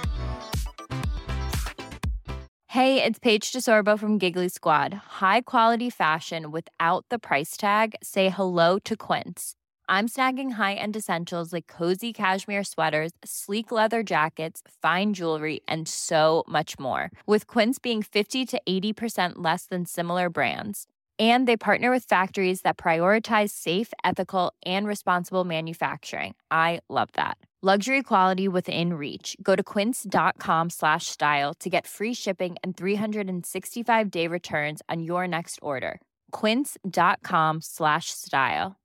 Hey, it's Paige DeSorbo from Giggly Squad. High quality fashion without the price tag. Say hello to Quince. I'm snagging high-end essentials like cozy cashmere sweaters, sleek leather jackets, fine jewelry, and so much more. With Quince being fifty to eighty percent less than similar brands. And they partner with factories that prioritize safe, ethical, and responsible manufacturing. I love that. Luxury quality within reach. Go to quince.com slash style to get free shipping and three sixty-five day returns on your next order. Quince.com slash style.